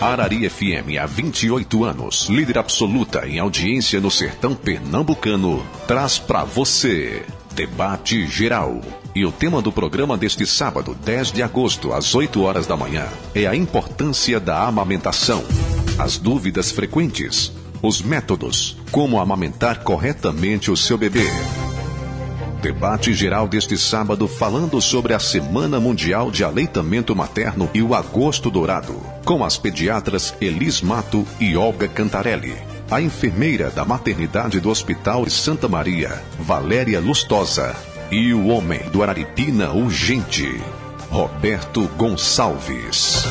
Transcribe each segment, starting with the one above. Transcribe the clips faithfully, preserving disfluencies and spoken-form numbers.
Arari F M há vinte e oito anos, líder absoluta em audiência no sertão pernambucano, traz para você Debate Geral. E o tema do programa deste sábado, dez de agosto, às oito horas da manhã, é a importância da amamentação, as dúvidas frequentes, os métodos, como amamentar corretamente o seu bebê. Debate geral deste sábado falando sobre a Semana Mundial de Aleitamento Materno e o Agosto Dourado, com as pediatras Elis Mato e Olga Cantarelli, a enfermeira da maternidade do Hospital Santa Maria, Valéria Lustosa, e o homem do Araripina Urgente, Roberto Gonçalves.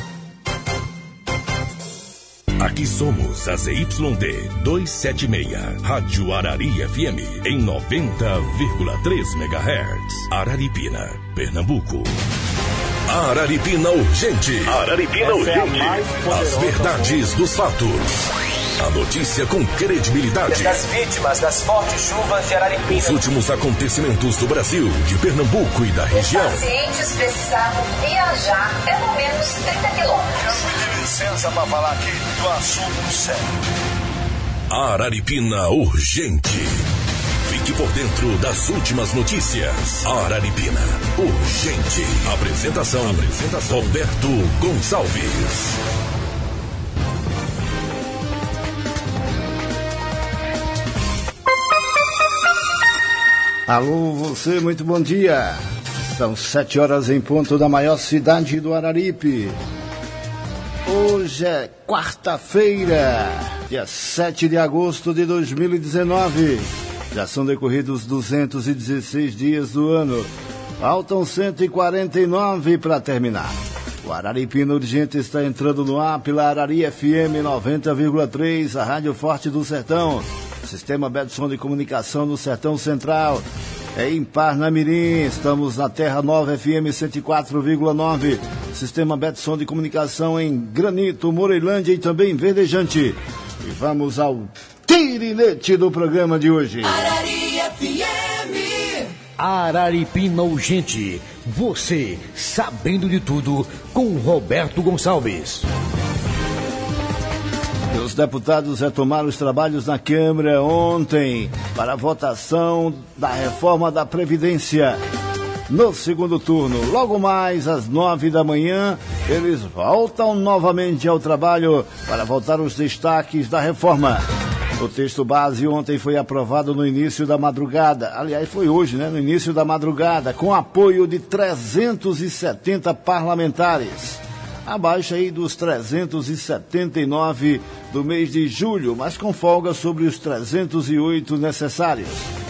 Aqui somos a Z Y D duzentos e setenta e seis, Rádio Arari F M, em noventa vírgula três megahertz. Araripina, Pernambuco. Araripina Urgente. Araripina Essa Urgente. É As verdades dos fatos. A notícia com credibilidade. Das vítimas das fortes chuvas de Araripina. Os últimos acontecimentos do Brasil, de Pernambuco e da região. Os pacientes precisavam viajar pelo menos trinta quilômetros. Me dê licença para falar aqui do assunto sério. Araripina Urgente. Fique por dentro das últimas notícias. Araripina Urgente. Apresentação, Apresentação. Roberto Gonçalves. Alô, você, muito bom dia. São sete horas em ponto da maior cidade do Araripe. Hoje é quarta-feira, dia sete de agosto de dois mil e dezenove. Já são decorridos duzentos e dezesseis dias do ano. Faltam cento e quarenta e nove para terminar. O Araripina Urgente está entrando no ar pela Arari F M noventa vírgula três, a Rádio Forte do Sertão. Sistema Betson de Comunicação no Sertão Central. É em Parnamirim, estamos na Terra Nova F M cento e quatro vírgula nove. Sistema Betson de Comunicação em Granito, Moreilândia e também Verdejante. E vamos ao tirinete do programa de hoje. Arari F M. Araripina Urgente. Você sabendo de tudo com Roberto Gonçalves. Os deputados retomaram os trabalhos na Câmara ontem para a votação da reforma da Previdência. No segundo turno, logo mais às nove da manhã, eles voltam novamente ao trabalho para votar os destaques da reforma. O texto base ontem foi aprovado no início da madrugada. Aliás, foi hoje, né? No início da madrugada, com apoio de trezentos e setenta parlamentares. Abaixo aí dos trezentos e setenta e nove do mês de julho, mas com folga sobre os trezentos e oito necessários.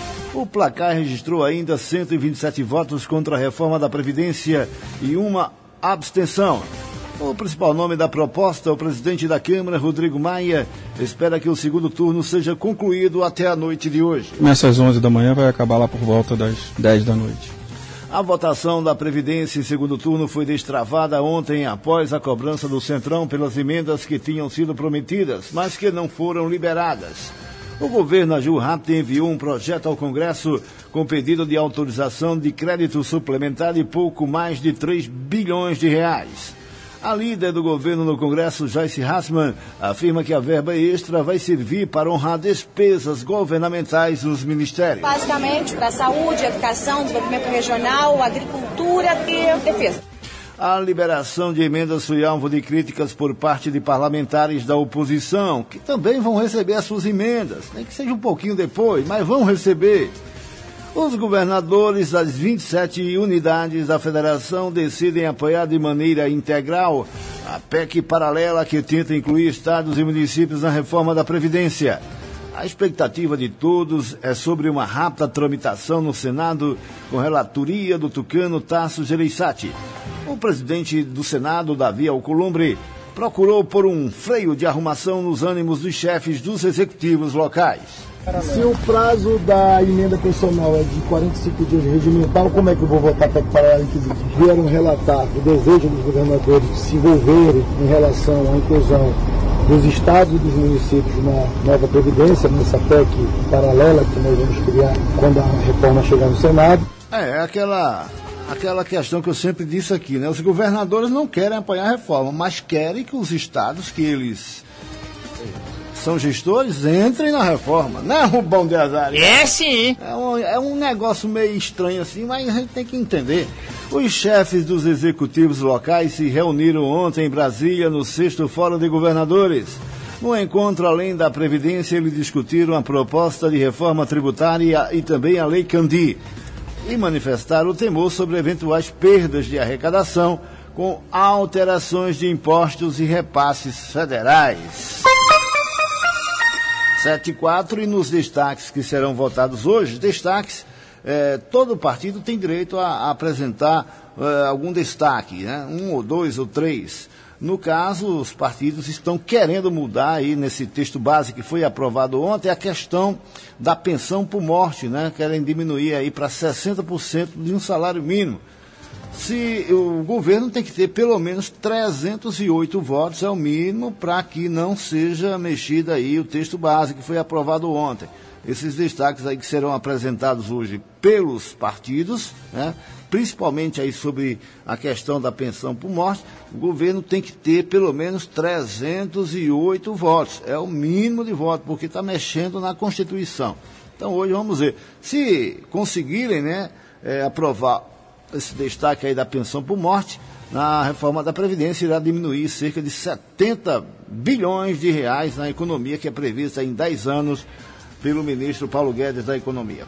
O placar registrou ainda cento e vinte e sete votos contra a reforma da Previdência e uma abstenção. O principal nome da proposta, o presidente da Câmara, Rodrigo Maia, espera que o segundo turno seja concluído até a noite de hoje. Começa às onze da manhã, vai acabar lá por volta das dez da noite. A votação da Previdência em segundo turno foi destravada ontem após a cobrança do Centrão pelas emendas que tinham sido prometidas, mas que não foram liberadas. O governo agiu rápido e enviou um projeto ao Congresso com pedido de autorização de crédito suplementar de pouco mais de três bilhões de reais. A líder do governo no Congresso, Joyce Hasselmann, afirma que a verba extra vai servir para honrar despesas governamentais dos ministérios. Basicamente para a saúde, educação, desenvolvimento regional, agricultura e defesa. A liberação de emendas foi alvo de críticas por parte de parlamentares da oposição, que também vão receber as suas emendas, nem que seja um pouquinho depois, mas vão receber. Os governadores das vinte e sete unidades da federação decidem apoiar de maneira integral a P E C paralela que tenta incluir estados e municípios na reforma da Previdência. A expectativa de todos é sobre uma rápida tramitação no Senado com relatoria do tucano Tasso Gereissati. O presidente do Senado, Davi Alcolumbre, procurou por um freio de arrumação nos ânimos dos chefes dos executivos locais. Se o prazo da emenda constitucional é de quarenta e cinco dias regimental, como é que eu vou votar para parar em que vieram relatar o desejo dos governadores de se envolverem em relação à inclusão dos estados e dos municípios na nova Previdência, nessa P E C paralela que nós vamos criar quando a reforma chegar no Senado? É, aquela aquela questão que eu sempre disse aqui, né? Os governadores não querem apoiar a reforma, mas querem que os estados que eles são gestores entrem na reforma. Não é um bom de azar. É sim. É um, é um negócio meio estranho assim, mas a gente tem que entender. Os chefes dos executivos locais se reuniram ontem em Brasília no sexto Fórum de Governadores. No encontro, além da Previdência, eles discutiram a proposta de reforma tributária e também a Lei Candir. E manifestaram o temor sobre eventuais perdas de arrecadação com alterações de impostos e repasses federais. sete e quatro, e nos destaques que serão votados hoje, destaques, eh, todo partido tem direito a, a apresentar eh, algum destaque, né? Um ou dois ou três. No caso, os partidos estão querendo mudar aí nesse texto base que foi aprovado ontem a questão da pensão por morte, né? Querem diminuir aí para sessenta por cento de um salário mínimo. Se o governo tem que ter pelo menos trezentos e oito votos, é o mínimo, para que não seja mexido aí o texto base que foi aprovado ontem. Esses destaques aí que serão apresentados hoje pelos partidos, né? Principalmente aí sobre a questão da pensão por morte, o governo tem que ter pelo menos trezentos e oito votos. É o mínimo de votos, porque está mexendo na Constituição. Então hoje vamos ver. Se conseguirem, né, é, aprovar esse destaque aí da pensão por morte, na reforma da Previdência irá diminuir cerca de setenta bilhões de reais na economia que é prevista em dez anos pelo ministro Paulo Guedes da Economia.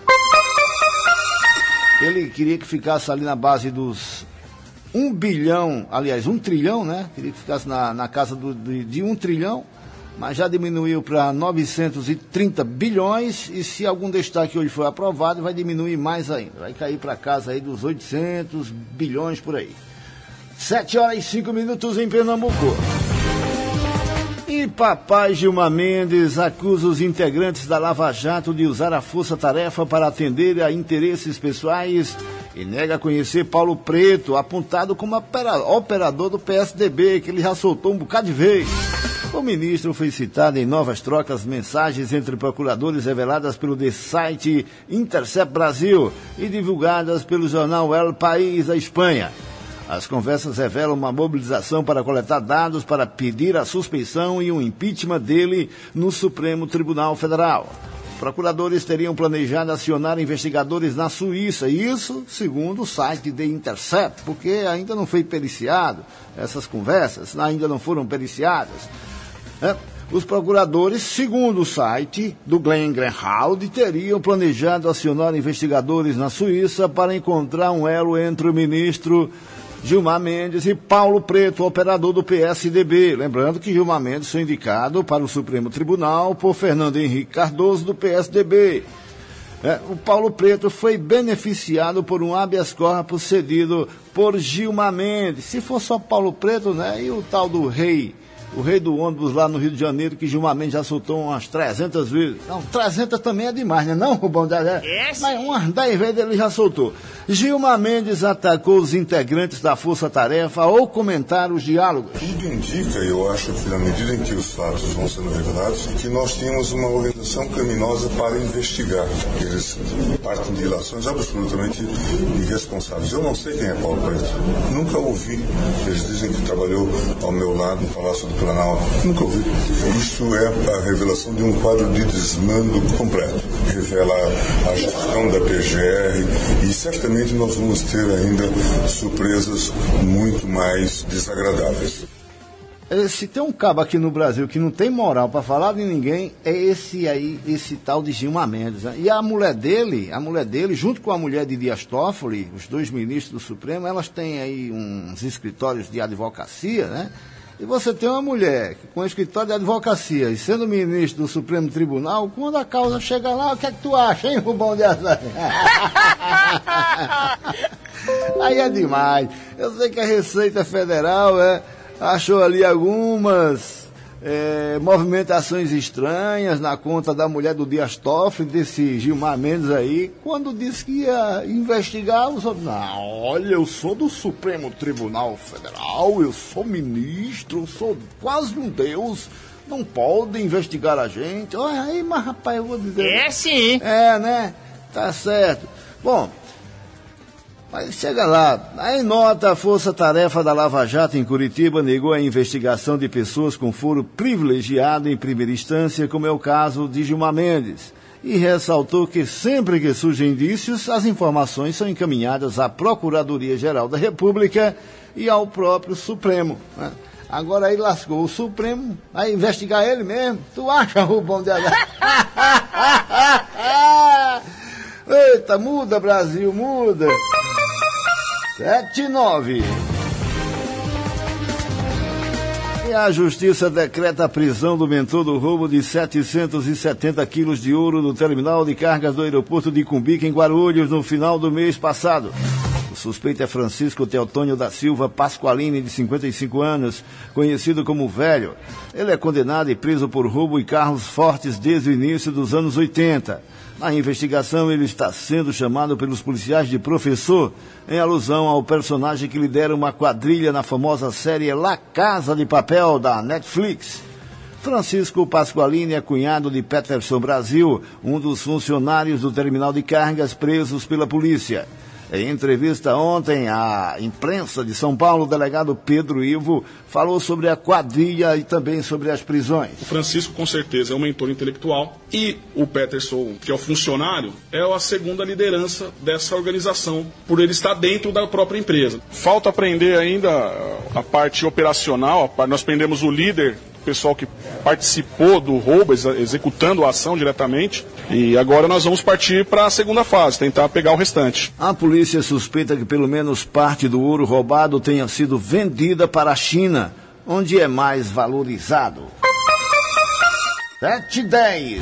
Ele queria que ficasse ali na base dos um bilhão, aliás, um trilhão, né? Queria que ficasse na, na casa do, de, de um trilhão, mas já diminuiu para novecentos e trinta bilhões, e se algum destaque hoje for aprovado, vai diminuir mais ainda. Vai cair para casa aí dos oitocentos bilhões por aí. sete horas e cinco minutos em Pernambuco. E papai Gilmar Mendes acusa os integrantes da Lava Jato de usar a força-tarefa para atender a interesses pessoais e nega conhecer Paulo Preto, apontado como operador do P S D B, que ele já soltou um bocado de vez. O ministro foi citado em novas trocas mensagens entre procuradores reveladas pelo The Site Intercept Brasil e divulgadas pelo jornal El País da Espanha. As conversas revelam uma mobilização para coletar dados para pedir a suspeição e o impeachment dele no Supremo Tribunal Federal. Procuradores teriam planejado acionar investigadores na Suíça, isso segundo o site The Intercept, porque ainda não foi periciado, essas conversas ainda não foram periciadas. É, os procuradores, segundo o site do Glenn Greenwald, teriam planejado acionar investigadores na Suíça para encontrar um elo entre o ministro Gilmar Mendes e Paulo Preto, operador do P S D B. Lembrando que Gilmar Mendes foi indicado para o Supremo Tribunal por Fernando Henrique Cardoso, do P S D B. É, o Paulo Preto foi beneficiado por um habeas corpus cedido por Gilmar Mendes. Se for só Paulo Preto, né? E o tal do rei, o rei do ônibus lá no Rio de Janeiro, que Gilmar Mendes já soltou umas trezentas vezes. Não, trezentas também é demais, né? Não, Rubão? Mas umas dez vezes ele já soltou. Gilmar Mendes atacou os integrantes da Força Tarefa ao comentar os diálogos. Tudo indica, e eu acho que na medida em que os fatos vão sendo revelados, que nós tínhamos uma organização criminosa para investigar. Eles partem de ilações absolutamente irresponsáveis. Eu não sei quem é Paulo Preto. Nunca ouvi. Eles dizem que trabalhou ao meu lado no Palácio do Planalto. Nunca ouvi. Isso é a revelação de um quadro de desmando completo. Revela a gestão da P G R e certamente nós vamos ter ainda surpresas muito mais desagradáveis. Se tem um cabo aqui no Brasil que não tem moral para falar de ninguém, é esse aí, esse tal de Gilmar Mendes. Né? E a mulher dele, a mulher dele, junto com a mulher de Dias Toffoli, os dois ministros do Supremo, elas têm aí uns escritórios de advocacia, né? E você tem uma mulher com um escritório de advocacia e sendo ministro do Supremo Tribunal, quando a causa chega lá, o que é que tu acha, hein, Rubão de Azar? Aí é demais. Eu sei que a Receita Federal é, achou ali algumas é, movimentações estranhas na conta da mulher do Dias Toffoli, desse Gilmar Mendes aí, quando disse que ia investigar os outros. Não, olha, eu sou do Supremo Tribunal Federal, eu sou ministro, eu sou quase um deus, não pode investigar a gente. Olha aí, mas rapaz, eu vou dizer... É sim. É, né? Tá certo. Bom, Mas chega lá, aí nota, a Força Tarefa da Lava Jato em Curitiba negou a investigação de pessoas com foro privilegiado em primeira instância, como é o caso de Gilmar Mendes, e ressaltou que sempre que surgem indícios, as informações são encaminhadas à Procuradoria-Geral da República e ao próprio Supremo, né? Agora aí lascou o Supremo, vai investigar ele mesmo. Tu acha, Rubão de H? Eita, muda, Brasil, muda. Sete e nove. E a Justiça decreta a prisão do mentor do roubo de setecentos e setenta quilos de ouro no terminal de cargas do aeroporto de Cumbica, em Guarulhos, no final do mês passado. O suspeito é Francisco Teotônio da Silva Pasqualini, de cinquenta e cinco anos, conhecido como Velho. Ele é condenado e preso por roubo e carros fortes desde o início dos anos oitenta. Na investigação, ele está sendo chamado pelos policiais de professor, em alusão ao personagem que lidera uma quadrilha na famosa série La Casa de Papel, da Netflix. Francisco Pasqualini é cunhado de Peterson Brasil, um dos funcionários do terminal de cargas presos pela polícia. Em entrevista ontem à imprensa de São Paulo, o delegado Pedro Ivo falou sobre a quadrilha e também sobre as prisões. O Francisco, com certeza, é um mentor intelectual, e o Peterson, que é o funcionário, é a segunda liderança dessa organização, por ele estar dentro da própria empresa. Falta aprender ainda a parte operacional. Nós prendemos o líder, o pessoal que participou do roubo, executando a ação diretamente, e agora nós vamos partir para a segunda fase, tentar pegar o restante. A polícia suspeita que pelo menos parte do ouro roubado tenha sido vendida para a China, onde é mais valorizado. Sete e dez.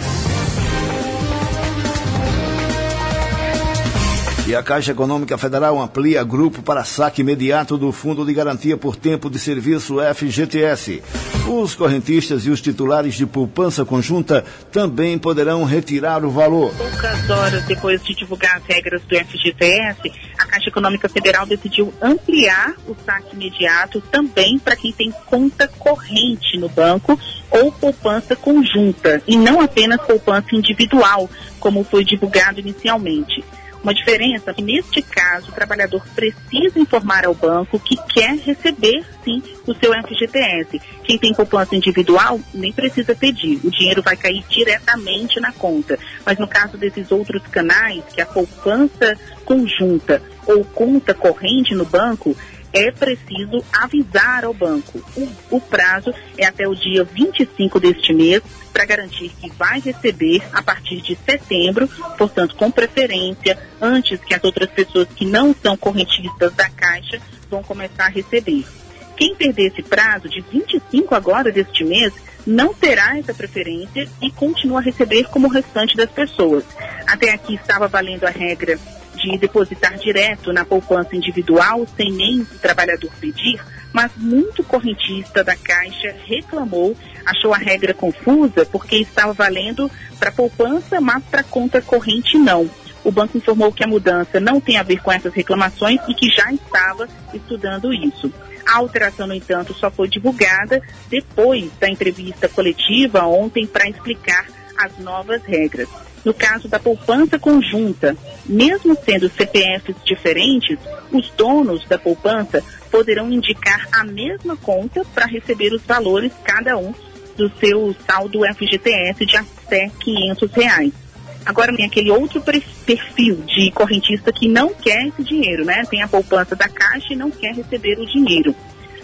E a Caixa Econômica Federal amplia grupo para saque imediato do Fundo de Garantia por Tempo de Serviço F G T S. Os correntistas e os titulares de poupança conjunta também poderão retirar o valor. Poucas horas depois de divulgar as regras do F G T S, a Caixa Econômica Federal decidiu ampliar o saque imediato também para quem tem conta corrente no banco ou poupança conjunta, e não apenas poupança individual, como foi divulgado inicialmente. Uma diferença é que, neste caso, o trabalhador precisa informar ao banco que quer receber, sim, o seu F G T S. Quem tem poupança individual nem precisa pedir, o dinheiro vai cair diretamente na conta. Mas no caso desses outros canais, que é a poupança conjunta ou conta corrente no banco, é preciso avisar ao banco. O, o prazo é até o dia vinte e cinco deste mês, para garantir que vai receber a partir de setembro, portanto, com preferência, antes que as outras pessoas que não são correntistas da Caixa vão começar a receber. Quem perder esse prazo de vinte e cinco agora deste mês, não terá essa preferência e continua a receber como o restante das pessoas. Até aqui estava valendo a regra de depositar direto na poupança individual, sem nem o trabalhador pedir, mas muito correntista da Caixa reclamou, achou a regra confusa, porque estava valendo para poupança, mas para conta corrente não. O banco informou que a mudança não tem a ver com essas reclamações e que já estava estudando isso. A alteração, no entanto, só foi divulgada depois da entrevista coletiva ontem para explicar as novas regras. No caso da poupança conjunta, mesmo sendo C P Fs diferentes, os donos da poupança poderão indicar a mesma conta para receber os valores, cada um, do seu saldo F G T S de até quinhentos reais. Agora tem aquele outro perfil de correntista que não quer esse dinheiro, né? Tem a poupança da Caixa e não quer receber o dinheiro.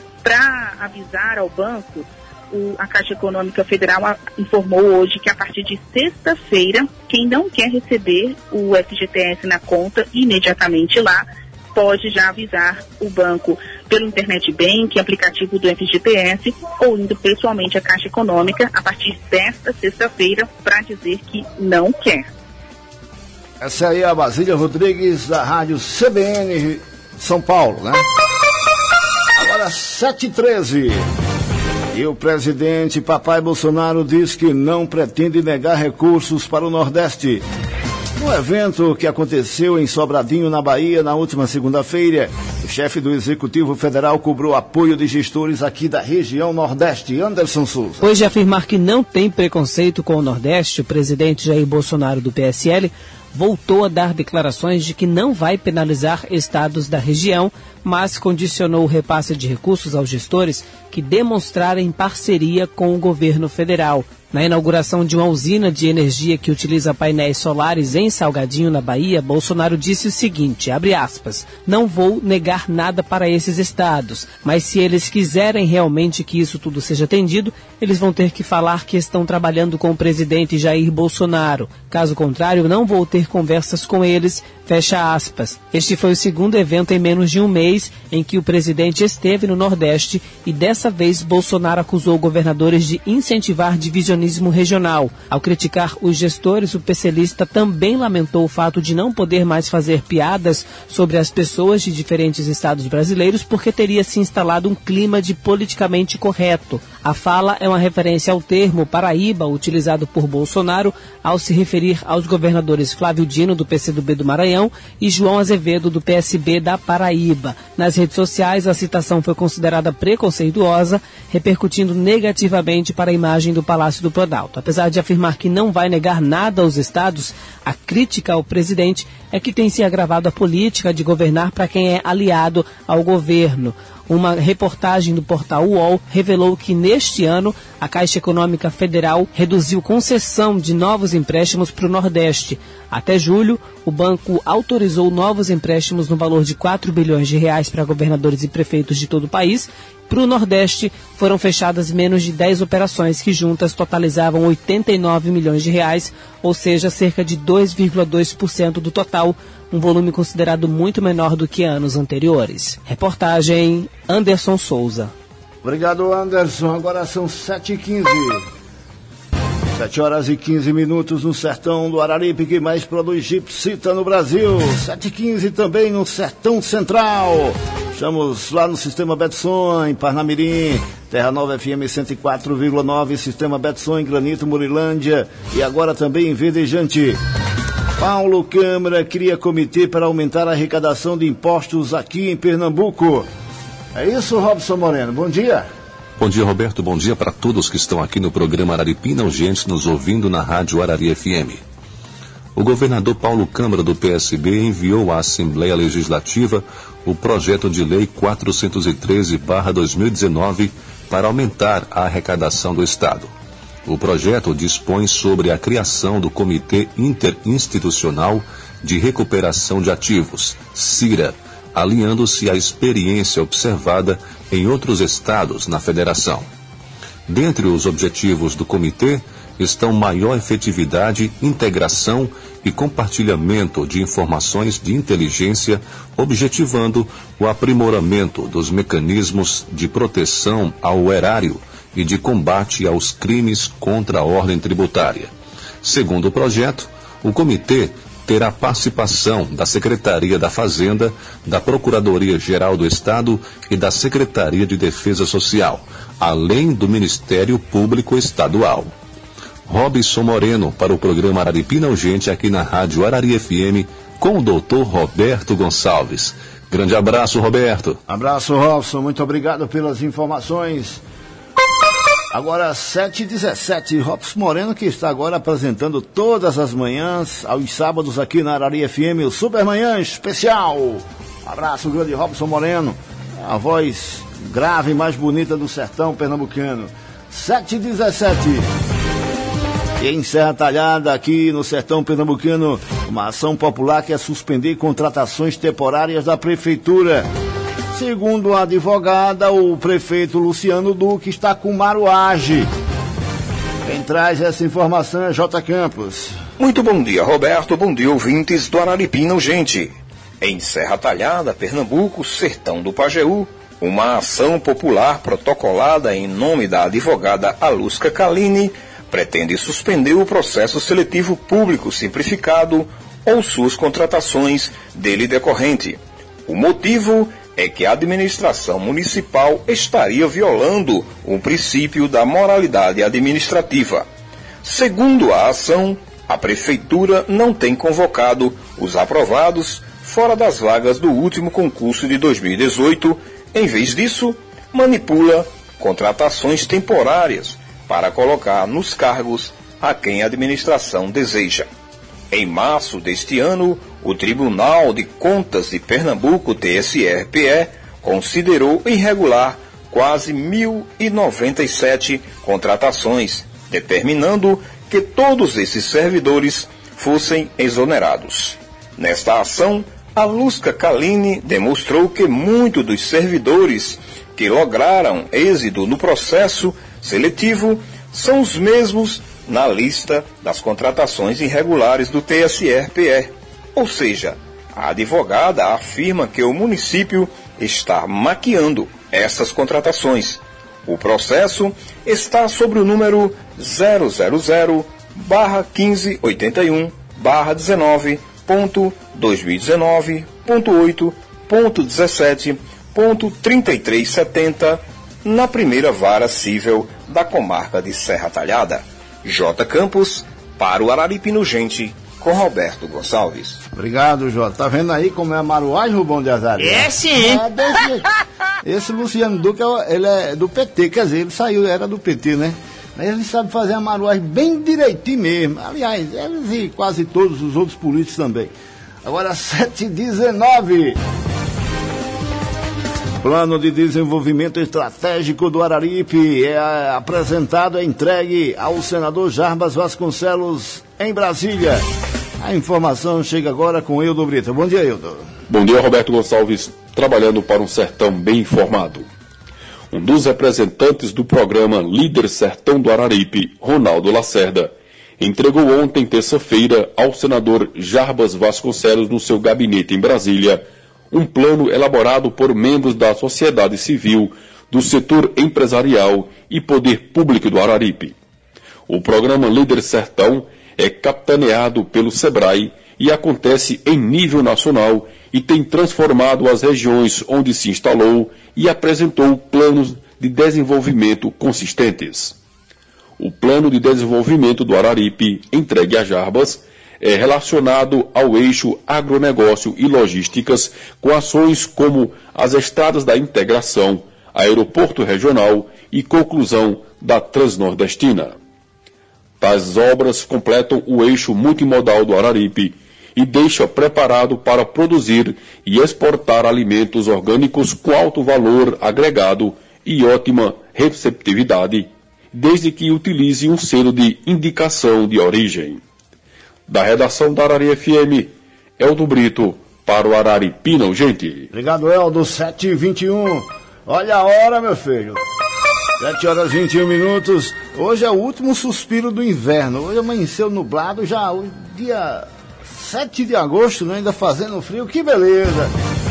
Para avisar ao banco, O, a Caixa Econômica Federal a, informou hoje que a partir de sexta-feira, quem não quer receber o F G T S na conta imediatamente lá, pode já avisar o banco pelo Internet Bank, aplicativo do F G T S, ou indo pessoalmente à Caixa Econômica a partir desta sexta-feira para dizer que não quer. Essa aí é a Basília Rodrigues, da Rádio C B N São Paulo, né? Agora sete e treze. E o presidente Papai Bolsonaro diz que não pretende negar recursos para o Nordeste. No evento que aconteceu em Sobradinho, na Bahia, na última segunda-feira, chefe do Executivo Federal cobrou apoio de gestores aqui da região Nordeste. Anderson Souza. Depois de afirmar que não tem preconceito com o Nordeste, o presidente Jair Bolsonaro do P S L voltou a dar declarações de que não vai penalizar estados da região, mas condicionou o repasse de recursos aos gestores que demonstrarem parceria com o governo federal. Na inauguração de uma usina de energia que utiliza painéis solares em Salgadinho, na Bahia, Bolsonaro disse o seguinte, abre aspas, não vou negar nada para esses estados, mas se eles quiserem realmente que isso tudo seja atendido, eles vão ter que falar que estão trabalhando com o presidente Jair Bolsonaro. Caso contrário, não vou ter conversas com eles, fecha aspas. Este foi o segundo evento em menos de um mês em que o presidente esteve no Nordeste e dessa vez Bolsonaro acusou governadores de incentivar divisionismo regional. Ao criticar os gestores, o PClista também lamentou o fato de não poder mais fazer piadas sobre as pessoas de diferentes estados brasileiros porque teria se instalado um clima de politicamente correto. A fala é uma referência ao termo Paraíba, utilizado por Bolsonaro ao se referir aos governadores Flávio Dino, do P C do B do Maranhão, e João Azevedo, do P S B da Paraíba. Nas redes sociais, a citação foi considerada preconceituosa, repercutindo negativamente para a imagem do Palácio do Planalto. Apesar de afirmar que não vai negar nada aos estados, a crítica ao presidente é que tem se agravado a política de governar para quem é aliado ao governo. Uma reportagem do portal U O L revelou que neste ano a Caixa Econômica Federal reduziu concessão de novos empréstimos para o Nordeste. Até julho, o banco autorizou novos empréstimos no valor de quatro bilhões de reais para governadores e prefeitos de todo o país. Para o Nordeste, foram fechadas menos de dez operações que juntas totalizavam oitenta e nove milhões de reais, ou seja, cerca de dois vírgula dois por cento do total, um volume considerado muito menor do que anos anteriores. Reportagem Anderson Souza. Obrigado, Anderson. Agora são sete e quinze. sete horas e quinze minutos no sertão do Araripe, que mais produz gipsita no Brasil. sete e quinze também no sertão central. Estamos lá no Sistema Betson, em Parnamirim, Terra Nova F M cento e quatro vírgula nove, Sistema Betson em Granito, Murilândia e agora também em Verdejante. Paulo Câmara cria comitê para aumentar a arrecadação de impostos aqui em Pernambuco. É isso, Robson Moreno. Bom dia. Bom dia, Roberto. Bom dia para todos que estão aqui no programa Araripina Urgente, nos ouvindo na Rádio Arari F M. O governador Paulo Câmara, do P S B, enviou à Assembleia Legislativa o projeto de lei quatrocentos e treze barra dois mil e dezenove para aumentar a arrecadação do Estado. O projeto dispõe sobre a criação do Comitê Interinstitucional de Recuperação de Ativos, CIRA, alinhando-se à experiência observada em outros estados na federação. Dentre os objetivos do comitê estão maior efetividade, integração e compartilhamento de informações de inteligência, objetivando o aprimoramento dos mecanismos de proteção ao erário e de combate aos crimes contra a ordem tributária. Segundo o projeto, o comitê terá participação da Secretaria da Fazenda, da Procuradoria-Geral do Estado e da Secretaria de Defesa Social, além do Ministério Público Estadual. Robson Moreno para o programa Araripina Urgente aqui na Rádio Arari F M com o doutor Roberto Gonçalves. Grande abraço, Roberto. Abraço, Robson. Muito obrigado pelas informações. Agora sete e dezessete, Robson Moreno, que está agora apresentando todas as manhãs, aos sábados aqui na Arari F M, o Supermanhã Especial. Abraço, grande Robson Moreno, a voz grave e mais bonita do sertão pernambucano. sete e dezessete. E em Serra Talhada, aqui no sertão pernambucano, uma ação popular que é suspender contratações temporárias da prefeitura. Segundo a advogada, o prefeito Luciano Duque está com maruagem. Quem traz essa informação é J. Campos. Muito bom dia, Roberto. Bom dia, ouvintes do Araripina Urgente. Em Serra Talhada, Pernambuco, sertão do Pajeú, uma ação popular protocolada em nome da advogada Alusca Caline pretende suspender o processo seletivo público simplificado ou suas contratações dele decorrente. O motivo é que a administração municipal estaria violando o princípio da moralidade administrativa. Segundo a ação, a prefeitura não tem convocado os aprovados fora das vagas do último concurso de dois mil e dezoito. Em vez disso, manipula contratações temporárias para colocar nos cargos a quem a administração deseja. Em março deste ano, o Tribunal de Contas de Pernambuco, T S R P E, considerou irregular quase mil e noventa e sete contratações, determinando que todos esses servidores fossem exonerados. Nesta ação, a Lusca Caline demonstrou que muitos dos servidores que lograram êxito no processo seletivo são os mesmos na lista das contratações irregulares do T S R P E. Ou seja, a advogada afirma que o município está maquiando essas contratações. O processo está sobre o número zero zero zero barra quinze oitenta e um barra dezenove ponto dois mil e dezenove ponto oito ponto dezessete ponto trinta e três setenta na primeira vara civil da comarca de Serra Talhada. J. Campos, para o Araripino Gente, com Roberto Gonçalves. Obrigado, Jota. Tá vendo aí como é a maruagem, Rubão de Azaria? É sim. É desse... Esse Luciano Duque, ele é do P T, quer dizer, ele saiu, era do P T, né? Mas ele sabe fazer a maruagem bem direitinho mesmo. Aliás, eles e quase todos os outros políticos também. Agora, sete e dezenove. Plano de desenvolvimento estratégico do Araripe é apresentado e entregue ao senador Jarbas Vasconcelos em Brasília. A informação chega agora com Eudo Brito. Bom dia, Eudo. Bom dia, Roberto Gonçalves, trabalhando para um sertão bem informado. Um dos representantes do programa Líder Sertão do Araripe, Ronaldo Lacerda, entregou ontem, terça-feira, ao senador Jarbas Vasconcelos no seu gabinete em Brasília, um plano elaborado por membros da sociedade civil, do setor empresarial e poder público do Araripe. O programa Líder Sertão é capitaneado pelo SEBRAE e acontece em nível nacional e tem transformado as regiões onde se instalou e apresentou planos de desenvolvimento consistentes. O plano de desenvolvimento do Araripe, entregue a Jarbas, é relacionado ao eixo agronegócio e logísticas, com ações como as estradas da integração, aeroporto regional e conclusão da Transnordestina. Tais obras completam o eixo multimodal do Araripe e deixam preparado para produzir e exportar alimentos orgânicos com alto valor agregado e ótima receptividade, desde que utilize um selo de indicação de origem. Da redação da Arari F M, Eldo Brito, para o Araripina Urgente. Obrigado, Eldo, sete e vinte e um. Olha a hora, meu filho. sete horas e vinte e um minutos. Hoje é o último suspiro do inverno. Hoje amanheceu nublado, já o dia sete de agosto, né, ainda fazendo frio. Que beleza.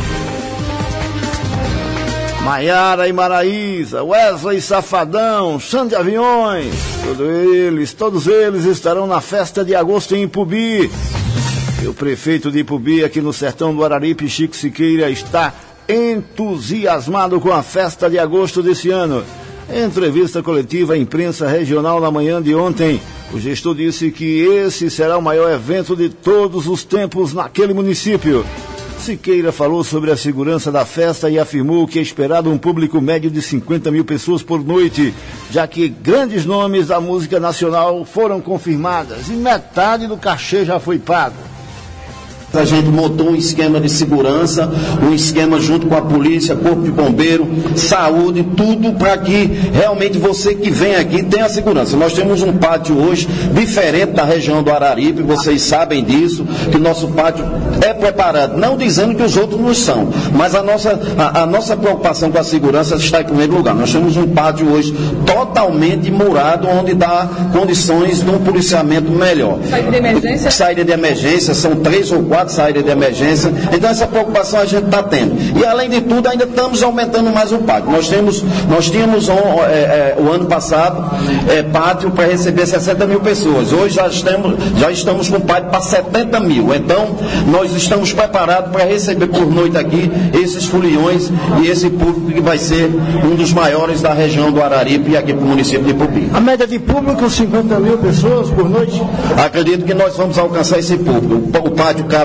Maiara e Maraísa, Wesley Safadão, Xande Aviões, todos eles, todos eles estarão na festa de agosto em Ipubi. E o prefeito de Ipubi, aqui no sertão do Araripe, Chico Siqueira, está entusiasmado com a festa de agosto desse ano. Em entrevista coletiva à imprensa regional na manhã de ontem, o gestor disse que esse será o maior evento de todos os tempos naquele município. Siqueira falou sobre a segurança da festa e afirmou que é esperado um público médio de cinquenta mil pessoas por noite, já que grandes nomes da música nacional foram confirmadas e metade do cachê já foi pago. A gente montou um esquema de segurança, um esquema junto com a polícia, corpo de bombeiro, saúde, tudo para que realmente você que vem aqui tenha segurança. Nós temos um pátio hoje diferente da região do Araripe, vocês sabem disso, que o nosso pátio é preparado, não dizendo que os outros não são, mas a nossa, a, a nossa preocupação com a segurança está em primeiro lugar. Nós temos um pátio hoje totalmente murado, onde dá condições de um policiamento melhor. Saída de emergência? Saída de emergência, são três ou quatro saída de emergência, então essa preocupação a gente está tendo. E além de tudo, ainda estamos aumentando mais o pátio. Nós temos, nós tínhamos um, é, é, o ano passado é, pátio para receber sessenta mil pessoas. Hoje já estamos, já estamos com pátio para setenta mil. Então, nós estamos preparados para receber por noite aqui esses foliões e esse público que vai ser um dos maiores da região do Araripe e aqui para o município de Ipubi. A média de público, cinquenta mil pessoas por noite? Acredito que nós vamos alcançar esse público. O pátio cabe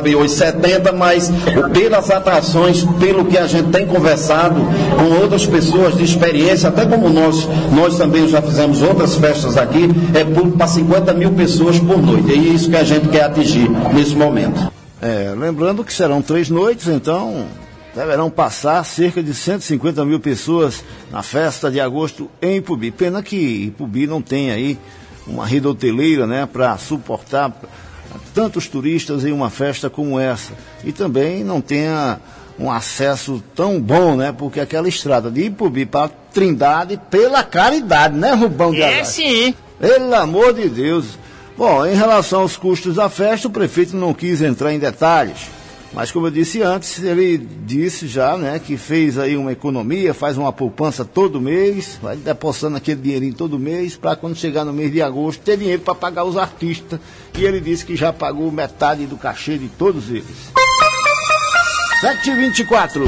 cabe hoje setenta, mas pelas atrações, pelo que a gente tem conversado com outras pessoas de experiência, até como nós, nós também já fizemos outras festas aqui, é para cinquenta mil pessoas por noite. É isso que a gente quer atingir nesse momento. É, lembrando que serão três noites, então deverão passar cerca de cento e cinquenta mil pessoas na festa de agosto em Ipubi. Pena que Ipubi não tem aí uma rede hoteleira, né, para suportar tantos turistas em uma festa como essa. E também não tenha um acesso tão bom, né, porque aquela estrada de Ipubi para Trindade, pela caridade, né, Rubão de Arara? É sim. Pelo amor de Deus. Bom, em relação aos custos da festa, o prefeito não quis entrar em detalhes. Mas como eu disse antes, ele disse já, né, que fez aí uma economia, faz uma poupança todo mês, vai depositando aquele dinheirinho todo mês, para quando chegar no mês de agosto ter dinheiro para pagar os artistas. E ele disse que já pagou metade do cachê de todos eles. sete e vinte e quatro.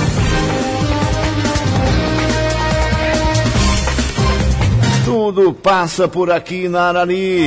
Tudo passa por aqui na Arari.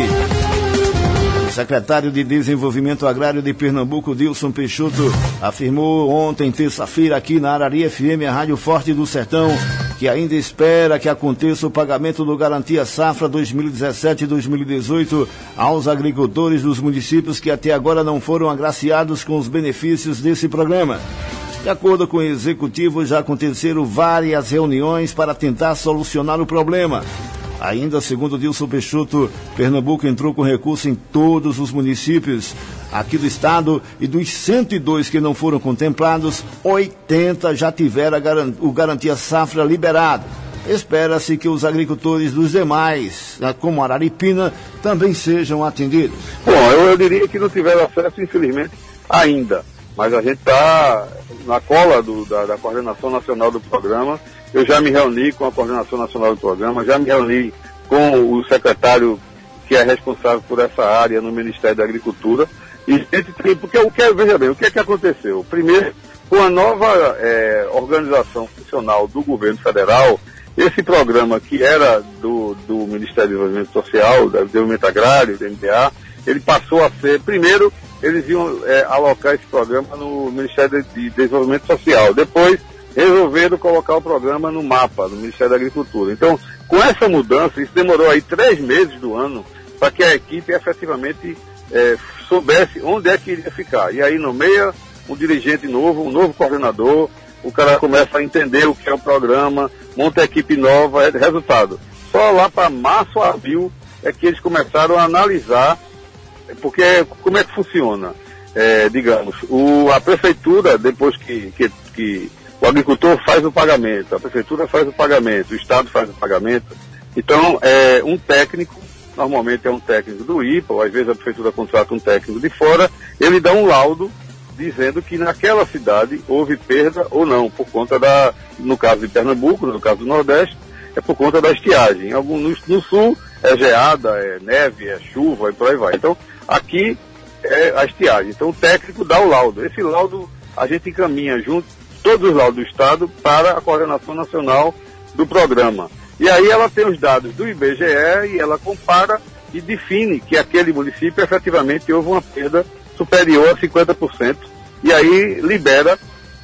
O secretário de Desenvolvimento Agrário de Pernambuco, Dilson Peixoto, afirmou ontem, terça-feira, aqui na Arari F M, a Rádio Forte do Sertão, que ainda espera que aconteça o pagamento do Garantia Safra dois mil e dezessete e dois mil e dezoito aos agricultores dos municípios que até agora não foram agraciados com os benefícios desse programa. De acordo com o executivo, já aconteceram várias reuniões para tentar solucionar o problema. Ainda, segundo Dilson Peixoto, Pernambuco entrou com recurso em todos os municípios aqui do estado e dos cento e dois que não foram contemplados, oitenta já tiveram o Garantia Safra liberado. Espera-se que os agricultores dos demais, como Araripina, também sejam atendidos. Bom, eu, eu diria que não tiveram acesso, infelizmente, ainda. Mas a gente está na cola do, da, da coordenação nacional do programa. Eu já me reuni com a coordenação nacional do programa, já me reuni com o secretário que é responsável por essa área no Ministério da Agricultura. E gente tem, porque o que, veja bem, o que é que aconteceu? Primeiro, com a nova é, organização funcional do governo federal, esse programa que era do, do Ministério do Desenvolvimento Social, do Desenvolvimento Agrário, do M D A, ele passou a ser, primeiro, eles iam é, alocar esse programa no Ministério de Desenvolvimento Social. Depois, resolveram colocar o programa no mapa, no Ministério da Agricultura. Então, com essa mudança, isso demorou aí três meses do ano para que a equipe efetivamente é, soubesse onde é que iria ficar. E aí nomeia um dirigente novo, um novo coordenador, o cara começa a entender o que é o programa, monta a equipe nova, é resultado. Só lá para março, abril, é que eles começaram a analisar, porque como é que funciona? É, digamos, o, a prefeitura, depois que, que, que o agricultor faz o pagamento, a prefeitura faz o pagamento, o Estado faz o pagamento. Então, é, um técnico, normalmente é um técnico do I P A, ou às vezes a prefeitura contrata um técnico de fora, ele dá um laudo dizendo que naquela cidade houve perda ou não, por conta da, no caso de Pernambuco, no caso do Nordeste, é por conta da estiagem. Algum, no, no Sul é geada, é neve, é chuva e por aí vai. Então, aqui é a estiagem. Então, o técnico dá o laudo. Esse laudo a gente encaminha junto todos os laudos do Estado para a coordenação nacional do programa. E aí ela tem os dados do I B G E e ela compara e define que aquele município efetivamente houve uma perda superior a cinquenta por cento e aí libera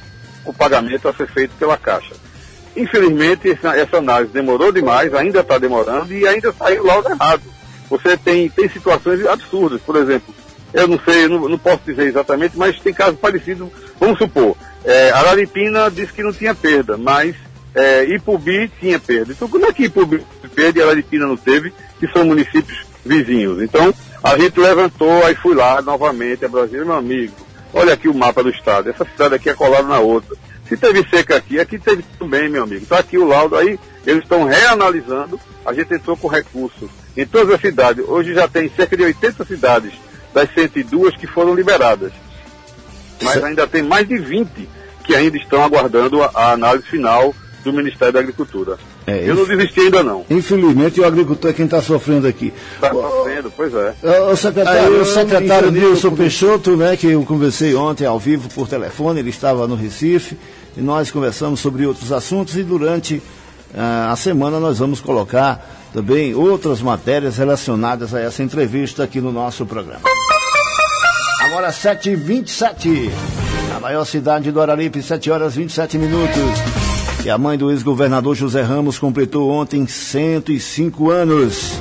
o pagamento a ser feito pela Caixa. Infelizmente, essa, essa análise demorou demais, ainda está demorando e ainda saiu o laudo errado. Você tem, tem situações absurdas, por exemplo, eu não sei, não, não posso dizer exatamente, mas tem casos parecidos, vamos supor, É, Araripina disse que não tinha perda, mas é, Ipubi tinha perda. Então, como é que Ipubi perde e Araripina não teve, que são municípios vizinhos? Então, a gente levantou, aí fui lá novamente, a Brasília, meu amigo, olha aqui o mapa do estado, essa cidade aqui é colada na outra. Se teve seca aqui, aqui teve também, meu amigo. Está aqui o laudo, aí eles estão reanalisando, a gente entrou com recursos em todas as cidades. Hoje já tem cerca de oitenta cidades das cento e duas que foram liberadas. Mas ainda tem mais de vinte que ainda estão aguardando a, a análise final do Ministério da Agricultura. É, eu não desisti ainda não. Infelizmente o agricultor é quem está sofrendo aqui. Está sofrendo, pois é. O secretário, o secretário Dilson Peixoto, né, que eu conversei ontem ao vivo por telefone, ele estava no Recife, e nós conversamos sobre outros assuntos, e durante uh, a semana nós vamos colocar também outras matérias relacionadas a essa entrevista aqui no nosso programa. Agora sete e vinte e sete. A maior cidade do Araripe, sete horas e vinte e sete minutos. E a mãe do ex-governador José Ramos completou ontem cento e cinco anos.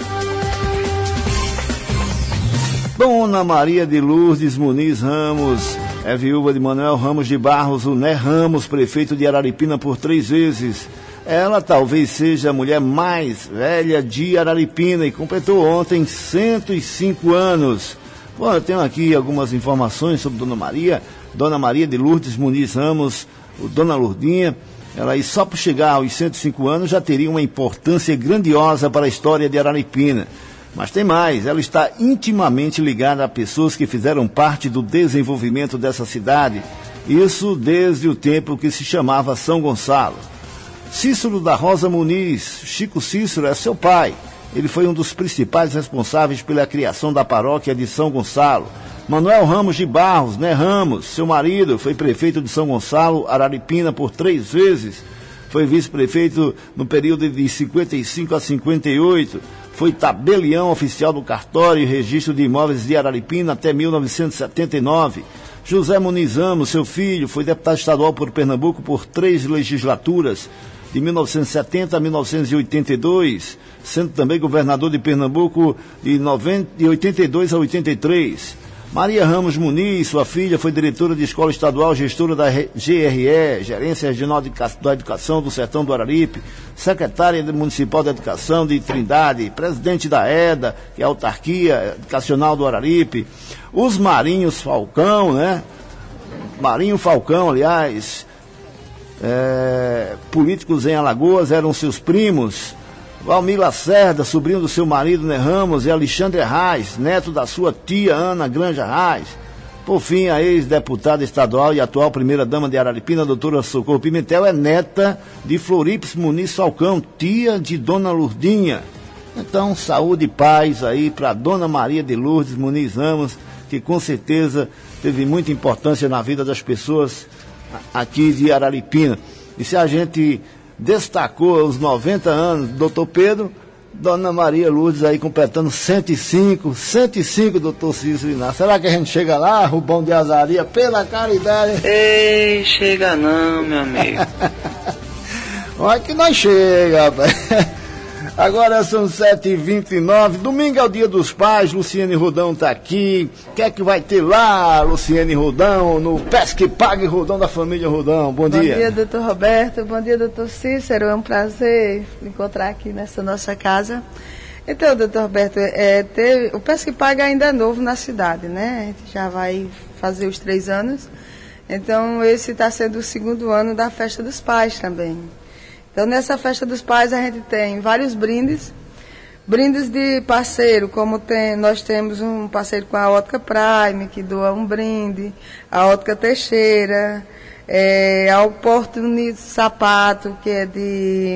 Dona Maria de Lourdes Muniz Ramos é viúva de Manuel Ramos de Barros, o Né Ramos, prefeito de Araripina por três vezes. Ela talvez seja a mulher mais velha de Araripina e completou ontem cento e cinco anos. Bom, eu tenho aqui algumas informações sobre Dona Maria. Dona Maria de Lourdes Muniz Ramos, o Dona Lourdinha, ela aí só por chegar aos cento e cinco anos já teria uma importância grandiosa para a história de Araripina. Mas tem mais, ela está intimamente ligada a pessoas que fizeram parte do desenvolvimento dessa cidade, isso desde o tempo que se chamava São Gonçalo. Cícero da Rosa Muniz, Chico Cícero é seu pai. Ele foi um dos principais responsáveis pela criação da paróquia de São Gonçalo. Manuel Ramos de Barros, Né Ramos, seu marido, foi prefeito de São Gonçalo, Araripina, por três vezes. Foi vice-prefeito no período de cinquenta e cinco a cinquenta e oito. Foi tabelião oficial do cartório e registro de imóveis de Araripina até mil novecentos e setenta e nove. José Muniz Ramos, seu filho, foi deputado estadual por Pernambuco por três legislaturas, de mil novecentos e setenta a mil novecentos e oitenta e dois, sendo também governador de Pernambuco de oitenta e dois a oitenta e três. Maria Ramos Muniz, sua filha, foi diretora de escola estadual, gestora da G R E, Gerência Regional da Educação do Sertão do Araripe, secretária municipal da Educação de Trindade, presidente da EDA, que é a Autarquia Educacional do Araripe. Os Marinhos Falcão, né? Marinho Falcão, aliás, é, políticos em Alagoas, eram seus primos. Valmir Lacerda, sobrinho do seu marido, Né Ramos, e Alexandre Reis, neto da sua tia Ana Granja Reis. Por fim, a ex-deputada estadual e atual primeira-dama de Araripina, doutora Socorro Pimentel, é neta de Floripes Muniz Falcão, tia de Dona Lourdinha. Então, saúde e paz aí para Dona Maria de Lourdes Muniz Ramos, que com certeza teve muita importância na vida das pessoas aqui de Araripina. E se a gente destacou os noventa anos do doutor Pedro, Dona Maria Lourdes aí completando cento e cinco, cento e cinco, doutor Cícero Inácio. Será que a gente chega lá, Rubão de Azaria, pela caridade? Ei, chega não, meu amigo. Olha que nós chega, rapaz. Agora são sete e vinte e nove, domingo é o dia dos pais, Luciane Rodão está aqui. O que é que vai ter lá, Luciane Rodão, no Pesque Pague Rodão da família Rodão? Bom, bom dia. Bom dia, doutor Roberto, bom dia, doutor Cícero, é um prazer encontrar aqui nessa nossa casa. Então, doutor Roberto, é, teve, o Pesque Pague ainda é novo na cidade, né? A gente já vai fazer os três anos, então esse está sendo o segundo ano da Festa dos Pais também. Então, nessa Festa dos Pais, a gente tem vários brindes, brindes de parceiro, como tem, nós temos um parceiro com a Ótica Prime, que doa um brinde, a Ótica Teixeira, é, a Oportunidade Sapato, que é de...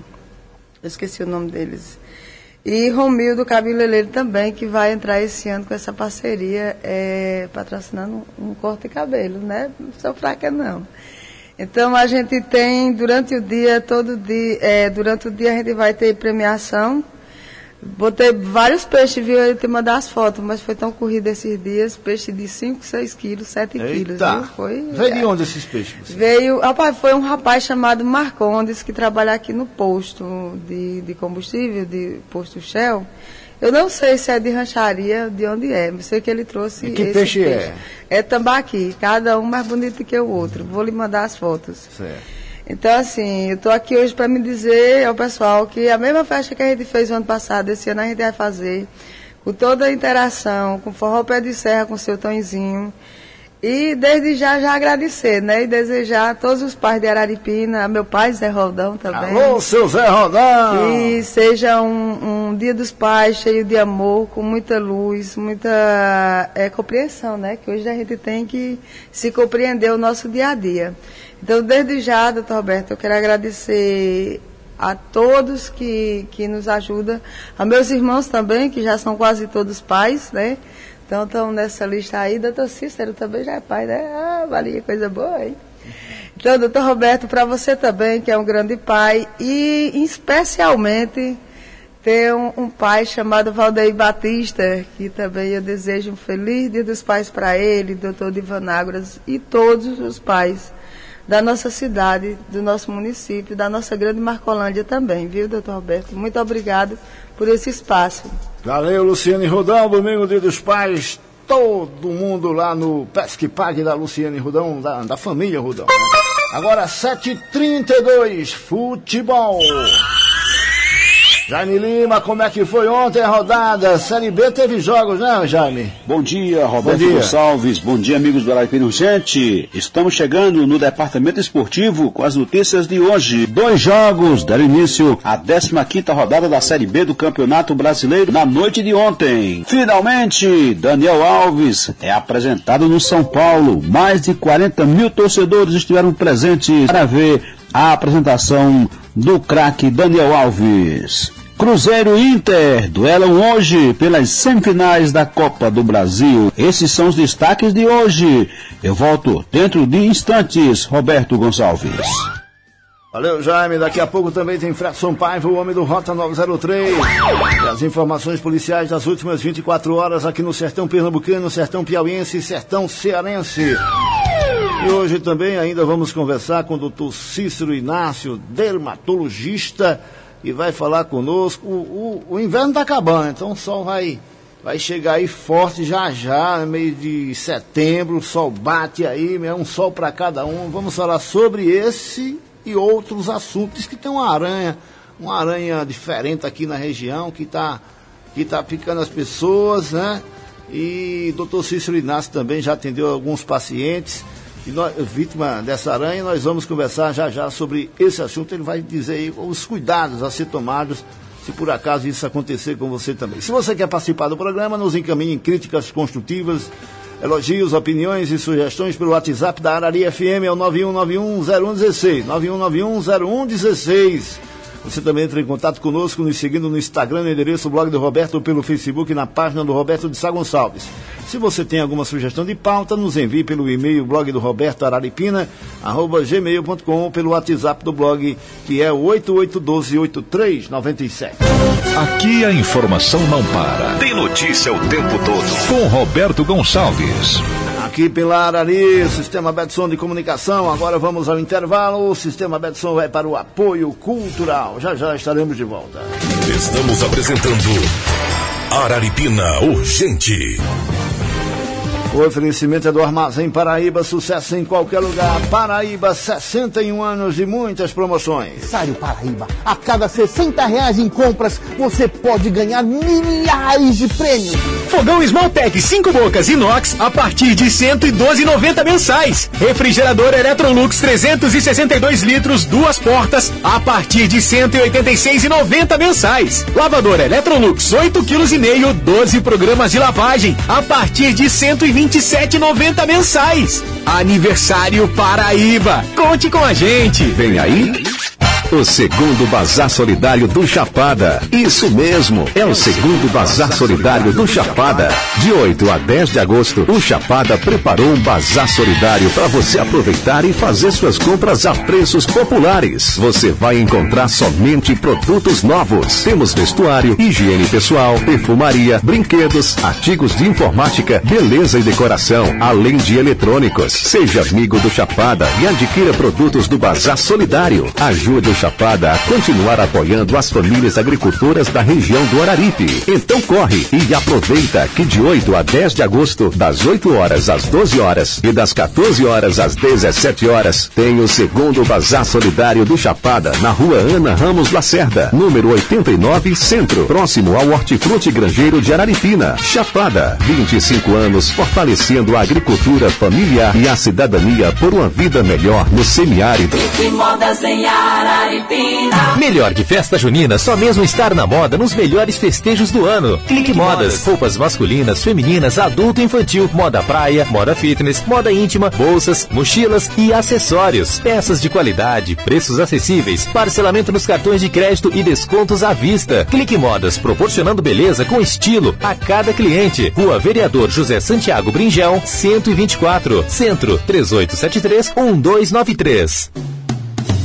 eu esqueci o nome deles. E Romildo Cabeleireiro também, que vai entrar esse ano com essa parceria, é, patrocinando um corte de cabelo, né? Não sou fraca, não. Então, a gente tem, durante o dia, todo dia, é, durante o dia a gente vai ter premiação. Botei vários peixes, viu? Eu te mandar as fotos, mas foi tão corrido esses dias, peixe de cinco, seis quilos, sete quilos, viu? Foi, veio de onde esses peixes? Veio, rapaz, foi um rapaz chamado Marcondes, que trabalha aqui no posto de, de combustível, de posto Shell. Eu não sei se é de rancharia, de onde é, mas sei que ele trouxe e que esse peixe, peixe. É? É tambaqui, cada um mais bonito que o outro. Vou lhe mandar as fotos. Certo. Então, assim, eu estou aqui hoje para me dizer ao pessoal que a mesma festa que a gente fez o ano passado, esse ano a gente vai fazer, com toda a interação, com forró pé de serra, com o seu Tonzinho. E desde já, já agradecer, né? E desejar a todos os pais de Araripina, a meu pai Zé Rodão também. Alô, seu Zé Rodão! E seja um, um dia dos pais cheio de amor, com muita luz, muita é, compreensão, né? Que hoje a gente tem que se compreender o nosso dia a dia. Então, desde já, doutor Roberto, eu quero agradecer a todos que, que nos ajudam, a meus irmãos também, que já são quase todos pais, né? Então, estão nessa lista aí. Doutor Cícero também já é pai, né? Ah, valia, coisa boa, hein? Então, doutor Roberto, para você também, que é um grande pai, e especialmente Tem um, um pai chamado Valdeir Batista, que também eu desejo um feliz Dia dos Pais para ele, doutor Divanágoras, e todos os pais da nossa cidade, do nosso município, da nossa grande Marcolândia também, viu, doutor Roberto? Muito obrigado por esse espaço. Valeu, Luciane Rodão, domingo, Dia dos Pais, todo mundo lá no Pesque Pague da Luciane Rodão, da, da família Rodão. Né? Agora, sete e trinta e dois, futebol. Jaime Lima, como é que foi ontem a rodada? Série B teve jogos, né, Jaime? Bom dia, Roberto Bom dia. Gonçalves. Bom dia, amigos do Araripina Urgente. Estamos chegando no departamento esportivo com as notícias de hoje. Dois jogos deram início à décima quinta rodada da Série B do Campeonato Brasileiro na noite de ontem. Finalmente, Daniel Alves é apresentado no São Paulo. Mais de quarenta mil torcedores estiveram presentes para ver a apresentação do craque Daniel Alves. Cruzeiro e Inter duelam hoje pelas semifinais da Copa do Brasil. Esses são os destaques de hoje. Eu volto dentro de instantes, Roberto Gonçalves. Valeu, Jaime. Daqui a pouco também tem Fred Sampaio, o homem do Rota nove zero três. E as informações policiais das últimas vinte e quatro horas aqui no Sertão Pernambucano, Sertão Piauiense e Sertão Cearense. E hoje também ainda vamos conversar com o doutor Cícero Inácio, dermatologista, e vai falar conosco. O, o, o inverno está acabando, então o sol vai, vai chegar aí forte já já, meio de setembro, o sol bate aí, é um sol para cada um. Vamos falar sobre esse e outros assuntos, que tem uma aranha, uma aranha diferente aqui na região, que está que tá picando as pessoas, né? E o doutor Cícero Inácio também já atendeu alguns pacientes e nós, vítima dessa aranha. Nós vamos conversar já já sobre esse assunto. Ele vai dizer aí os cuidados a ser tomados se por acaso isso acontecer com você também. Se você quer participar do programa, nos encaminhe críticas construtivas, elogios, opiniões e sugestões pelo WhatsApp da Arari F M, é o nove um nove um zero um um seis, nove um nove um zero um um seis. Você também entra em contato conosco nos seguindo no Instagram, no endereço Blog do Roberto, ou pelo Facebook, na página do Roberto de Sá Gonçalves. Se você tem alguma sugestão de pauta, nos envie pelo e-mail blog do Roberto Araripina, arroba gmail ponto com, ou pelo WhatsApp do blog, que é o oito oito um dois oito três nove sete. Aqui a informação não para. Tem notícia o tempo todo. Com Roberto Gonçalves. Aqui pela Arari, Sistema Betson de Comunicação. Agora vamos ao intervalo. O Sistema Betson vai para o apoio cultural. Já já estaremos de volta. Estamos apresentando Araripina Urgente. O oferecimento é do Armazém Paraíba, sucesso em qualquer lugar. Paraíba, sessenta e um anos de muitas promoções. Aniversário Paraíba. A cada sessenta reais em compras, você pode ganhar milhares de prêmios. Fogão Smalltech cinco bocas inox a partir de cento e doze reais e noventa centavos mensais. Refrigerador Electrolux trezentos e sessenta e dois litros, duas portas, a partir de cento e oitenta e seis reais e noventa centavos mensais. Lavadora Electrolux oito quilos e meio, doze programas de lavagem, a partir de cento e vinte e sete reais e noventa centavos mensais. Aniversário Paraíba. Conte com a gente. Vem aí o segundo Bazar Solidário do Chapada. Isso mesmo, é o segundo Bazar Solidário do Chapada. De oito a dez de agosto, o Chapada preparou um Bazar Solidário para você aproveitar e fazer suas compras a preços populares. Você vai encontrar somente produtos novos. Temos vestuário, higiene pessoal, perfumaria, brinquedos, artigos de informática, beleza e decoração, além de eletrônicos. Seja amigo do Chapada e adquira produtos do Bazar Solidário. Ajude o Chapada a continuar apoiando as famílias agricultoras da região do Araripe. Então corre e aproveita que de oito a dez de agosto, das oito horas às doze horas e das quatorze horas às dezessete horas, tem o segundo Bazar Solidário do Chapada, na rua Ana Ramos Lacerda, número oitenta e nove, Centro, próximo ao Hortifruti Grangeiro de Araripina. Chapada, vinte e cinco anos fortalecendo a agricultura familiar e a cidadania por uma vida melhor no semiárido. Modas em Araripina. Melhor que festa junina, só mesmo estar na moda nos melhores festejos do ano. Clique Modas, roupas masculinas, femininas, adulto e infantil, moda praia, moda fitness, moda íntima, bolsas, mochilas e acessórios. Peças de qualidade, preços acessíveis, parcelamento nos cartões de crédito e descontos à vista. Clique Modas, proporcionando beleza com estilo a cada cliente. Rua Vereador José Santiago Bringel, cento e vinte e quatro, Centro, três oito sete três um dois nove três.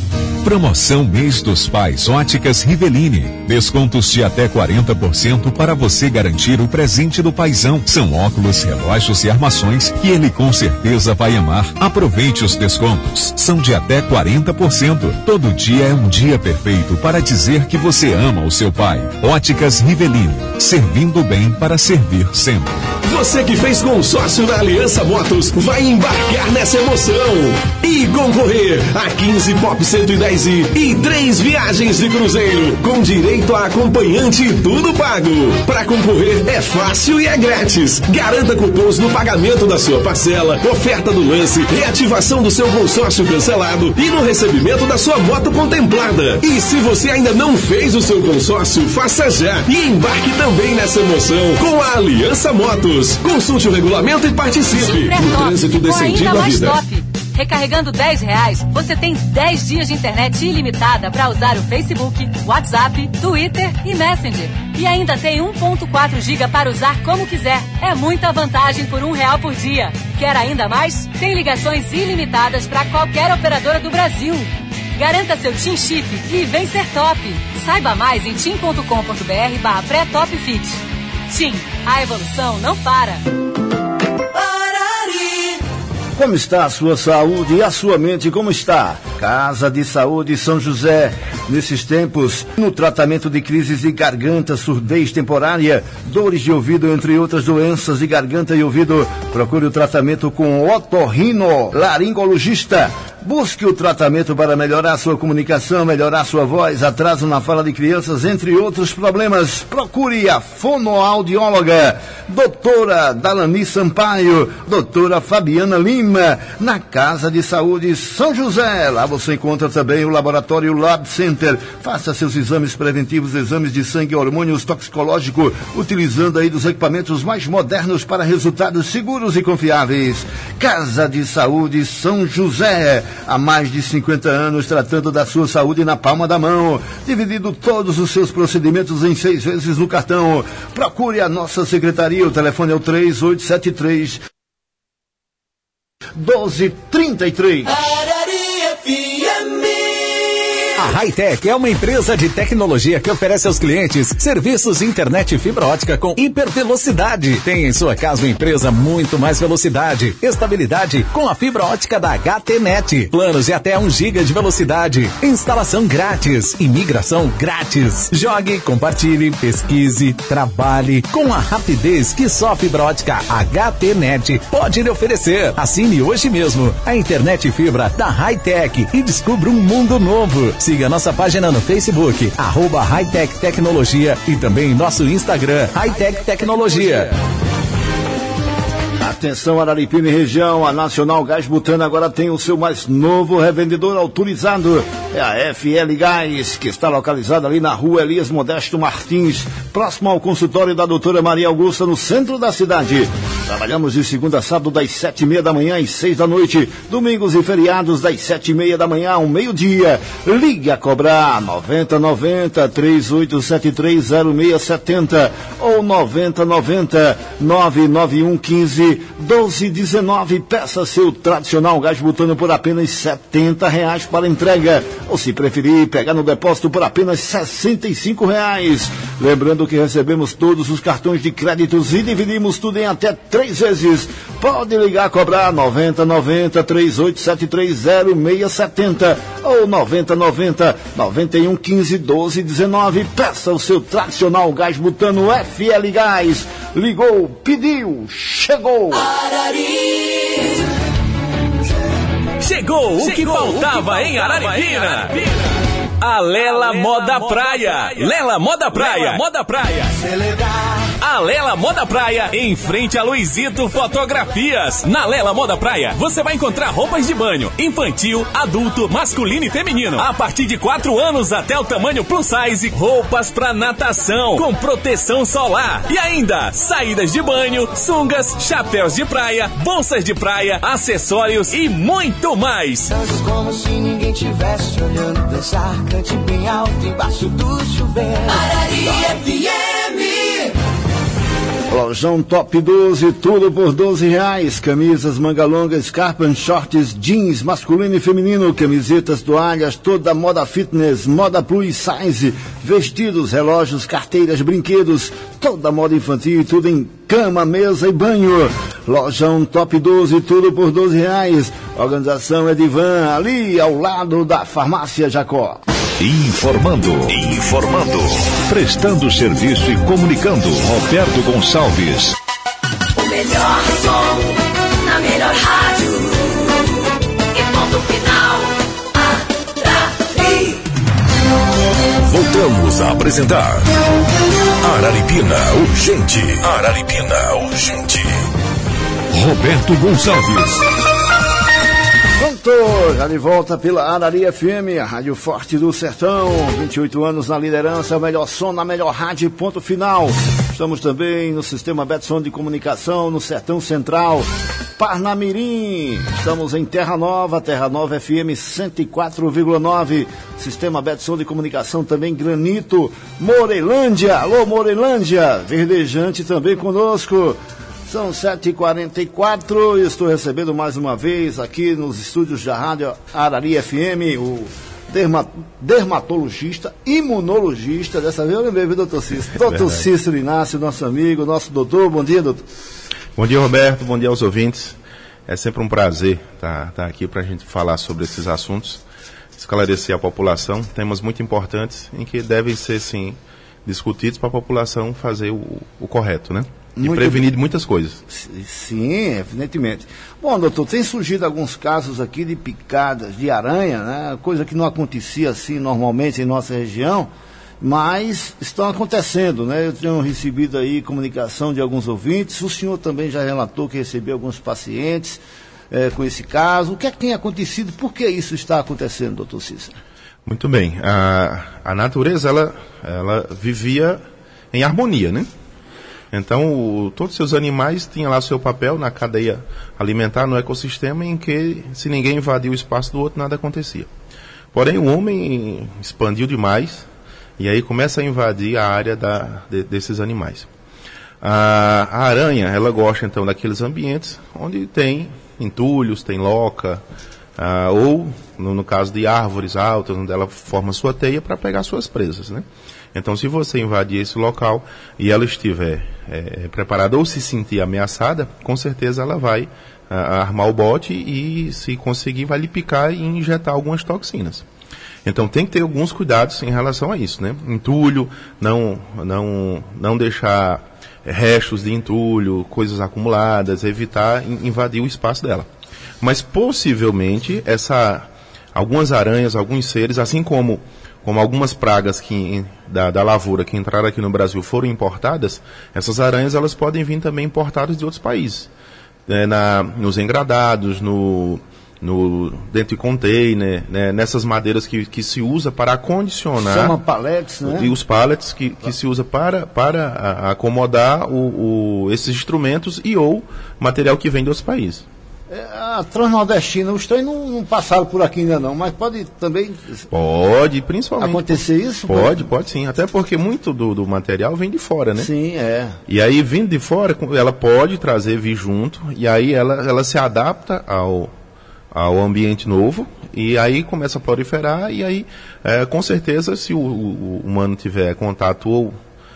Promoção Mês dos Pais Óticas Riveline. Descontos de até quarenta por cento para você garantir o presente do paizão. São óculos, relógios e armações que ele com certeza vai amar. Aproveite os descontos. São de até quarenta por cento. Todo dia é um dia perfeito para dizer que você ama o seu pai. Óticas Riveline. Servindo bem para servir sempre. Você que fez consórcio na Aliança Motos vai embarcar nessa emoção e concorrer a quinze Pop cento e dez i e três viagens de cruzeiro com direito a acompanhante e tudo pago. Para concorrer é fácil e é grátis. Garanta cupons no pagamento da sua parcela, oferta do lance, reativação do seu consórcio cancelado e no recebimento da sua moto contemplada. E se você ainda não fez o seu consórcio, faça já e embarque também nessa emoção com a Aliança Motos. Consulte o regulamento e participe. O trânsito dê sentido à vida. Top. Recarregando dez reais, você tem dez dias de internet ilimitada para usar o Facebook, WhatsApp, Twitter e Messenger. E ainda tem um ponto quatro giga para usar como quiser. É muita vantagem por um real por dia. Quer ainda mais? Tem ligações ilimitadas para qualquer operadora do Brasil. Garanta seu TIM Chip e vem ser top. Saiba mais em tim ponto com ponto br barra pré-top fit. TIM, a evolução não para. Como está a sua saúde e a sua mente, como está? Casa de Saúde São José. Nesses tempos, no tratamento de crises de garganta, surdez temporária, dores de ouvido, entre outras doenças de garganta e ouvido, procure o tratamento com o otorrino laringologista. Busque o tratamento para melhorar sua comunicação, melhorar sua voz, atraso na fala de crianças, entre outros problemas. Procure a fonoaudióloga, doutora Dalani Sampaio, doutora Fabiana Lima, na Casa de Saúde São José. Lá você encontra também o laboratório Lab Center. Faça seus exames preventivos, exames de sangue, hormônios toxicológicos, utilizando aí dos equipamentos mais modernos para resultados seguros e confiáveis. Casa de Saúde São José. Há mais de cinquenta anos tratando da sua saúde na palma da mão, dividindo todos os seus procedimentos em seis vezes no cartão. Procure a nossa secretaria, o telefone é o três oito sete três, um dois três três. A Hightech é uma empresa de tecnologia que oferece aos clientes serviços de internet fibra ótica com hipervelocidade. Tem em sua casa uma empresa muito mais velocidade, estabilidade com a fibra ótica da H T Net. Planos de até um giga de velocidade. Instalação grátis. Imigração grátis. Jogue, compartilhe, pesquise, trabalhe com a rapidez que só a fibra ótica H T Net pode lhe oferecer. Assine hoje mesmo a internet fibra da Hightech e descubra um mundo novo. Siga nossa página no Facebook, arroba Hightech Tecnologia, e também nosso Instagram, Hightech Tecnologia. Atenção, Araripina e região, a Nacional Gás Butano agora tem o seu mais novo revendedor autorizado. É a F L Gás, que está localizada ali na rua Elias Modesto Martins, próximo ao consultório da doutora Maria Augusta, no centro da cidade. Trabalhamos de segunda a sábado das sete e meia da manhã às seis da noite, domingos e feriados das sete e meia da manhã ao meio-dia. Ligue a cobrar noventa noventa, três oito sete três, zero seis sete zero ou noventa noventa, nove nove um um cinco, doze dezenove. Peça seu tradicional gás butano por apenas setenta reais para entrega, ou se preferir, pegar no depósito por apenas sessenta e cinco reais. Lembrando que recebemos todos os cartões de créditos e dividimos tudo em até três vezes. Pode ligar a cobrar noventa noventa, três oito sete três, zero seis sete zero ou noventa noventa, noventa e um quinze, doze dezenove. Peça o seu tradicional gás butano F L Gás. Ligou, pediu, chegou. Chegou o que faltava em Araripina. A Lela Moda Praia. Lela Moda Praia. Moda Praia. A Lela Moda Praia, em frente a Luizito Fotografias. Na Lela Moda Praia, você vai encontrar roupas de banho, infantil, adulto, masculino e feminino. A partir de quatro anos até o tamanho plus size, roupas pra natação, com proteção solar. E ainda, saídas de banho, sungas, chapéus de praia, bolsas de praia, acessórios e muito mais. Como se ninguém tivesse olhando dançar, cante bem alto embaixo do chuveiro. Araria F M. Lojão Top doze, tudo por doze reais. Camisas, manga longa, scarpa, shorts, jeans, masculino e feminino, camisetas, toalhas, toda moda fitness, moda plus size, vestidos, relógios, carteiras, brinquedos, toda moda infantil e tudo em cama, mesa e banho. Lojão Top doze, tudo por doze reais. Organização Edivan, ali ao lado da Farmácia Jacó. Informando, informando, prestando serviço e comunicando, Roberto Gonçalves. O melhor som, na melhor rádio, e ponto final, Arari. Voltamos a apresentar Araripina Urgente. Araripina Urgente. Roberto Gonçalves. Pronto, já de volta pela Arari F M, a Rádio Forte do Sertão, vinte e oito anos na liderança, o melhor som na melhor rádio, ponto final. Estamos também no sistema Betson de comunicação, no Sertão Central, Parnamirim. Estamos em Terra Nova, Terra Nova F M cento e quatro vírgula nove, sistema Betson de comunicação também Granito, Morelândia, alô Morelândia, verdejante também conosco. São sete e quarenta e quatro e estou recebendo mais uma vez aqui nos estúdios da Rádio Arari F M o derma, dermatologista, imunologista, dessa vez eu lembrei, viu, doutor Cícero? Doutor Cícero Inácio, nosso amigo, nosso doutor. Bom dia, doutor. Bom dia, Roberto. Bom dia aos ouvintes. É sempre um prazer estar, estar aqui para a gente falar sobre esses assuntos, esclarecer a população, temas muito importantes em que devem ser, sim, discutidos para a população fazer o, o correto, né? E muito prevenir de muitas coisas. Sim, evidentemente. Bom, doutor, tem surgido alguns casos aqui de picadas de aranha, né? Coisa que não acontecia assim normalmente em nossa região, mas estão acontecendo, né? Eu tenho recebido aí comunicação de alguns ouvintes, o senhor também já relatou que recebeu alguns pacientes é, com esse caso. O que é que tem acontecido? Por que isso está acontecendo, doutor Cícero? Muito bem. A, a natureza, ela, ela vivia em harmonia, né? Então, o, todos os seus animais tinham lá seu papel na cadeia alimentar, no ecossistema, em que, se ninguém invadia o espaço do outro, nada acontecia. Porém, o homem expandiu demais, e aí começa a invadir a área da, de, desses animais. A, a aranha, ela gosta, então, daqueles ambientes onde tem entulhos, tem loca, ah, ou, no, no caso de árvores altas, onde ela forma sua teia para pegar suas presas, né? Então, se você invadir esse local e ela estiver é, preparada ou se sentir ameaçada, com certeza ela vai a, armar o bote e, se conseguir, vai lhe picar e injetar algumas toxinas. Então, tem que ter alguns cuidados em relação a isso, né? Entulho, não, não, não deixar restos de entulho, coisas acumuladas, evitar invadir o espaço dela. Mas, possivelmente, essa, algumas aranhas, alguns seres, assim como... como algumas pragas que, da, da lavoura que entraram aqui no Brasil foram importadas, essas aranhas elas podem vir também importadas de outros países. É, na, nos engradados, no, no, dentro de container, né, nessas madeiras que, que se usa para acondicionar... Chama pallets, né? E os pallets que, que se usa para, para a, acomodar o, o, esses instrumentos e ou material que vem de outros países. A Transnordestina, os trens não, não passaram por aqui ainda não, mas pode também... Pode, principalmente. Acontecer isso? Pode, pode sim. Até porque muito do, do material vem de fora, né? Sim, é. E aí, vindo de fora, ela pode trazer, vir junto, e aí ela, ela se adapta ao, ao ambiente novo, e aí começa a proliferar, e aí, é, com certeza, se o, o humano tiver contato ou...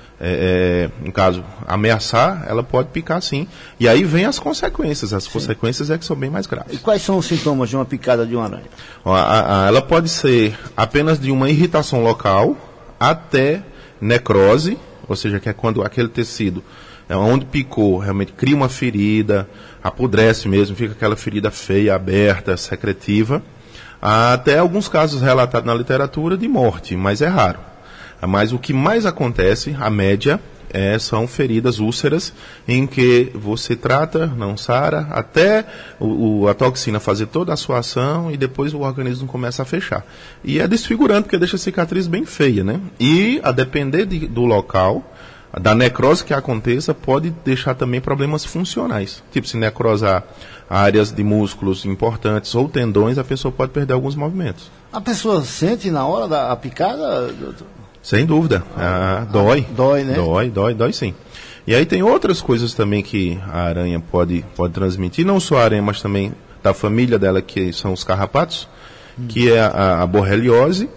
É, é, no caso, ameaçar, ela pode picar sim. E aí vem as consequências. As sim. consequências é que são bem mais graves. E quais são os sintomas de uma picada de uma aranha? Ó, a, a, ela pode ser apenas de uma irritação local até necrose, ou seja, que é quando aquele tecido é, onde picou realmente cria uma ferida, apodrece mesmo, fica aquela ferida feia, aberta, secretiva, até alguns casos relatados na literatura de morte, mas é raro. Mas o que mais acontece, a média, é, são feridas úlceras em que você trata, não sara, até o, o, a toxina fazer toda a sua ação e depois o organismo começa a fechar. E é desfigurante porque deixa a cicatriz bem feia, né? E, a depender de, do local, da necrose que aconteça, pode deixar também problemas funcionais. Tipo, se necrosar áreas de músculos importantes ou tendões, a pessoa pode perder alguns movimentos. A pessoa sente na hora da picada, doutor? Sem dúvida. Ah, dói. Ah, dói, né? Dói, dói, dói sim. E aí tem outras coisas também que a aranha pode, pode transmitir, não só a aranha, mas também da família dela, que são os carrapatos, hum. que é a, a borreliose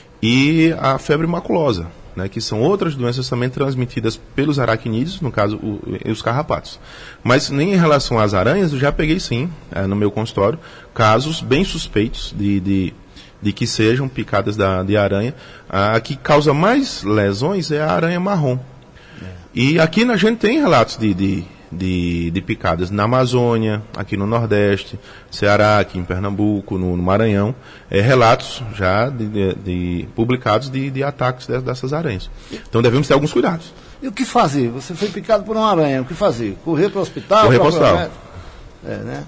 e a febre maculosa, né, que são outras doenças também transmitidas pelos aracnídeos, no caso, o, os carrapatos. Mas nem em relação às aranhas, eu já peguei sim, é, no meu consultório, casos bem suspeitos de... de de que sejam picadas da, de aranha. A que causa mais lesões é a aranha marrom. É. E aqui a gente tem relatos de, de, de, de picadas na Amazônia, aqui no Nordeste, Ceará, aqui em Pernambuco, no, no Maranhão, é, relatos já de, de, de, publicados de, de ataques dessas aranhas. Então devemos ter alguns cuidados. E o que fazer? Você foi picado por uma aranha, o que fazer? Correr para o hospital? Correr para o hospital. É, né?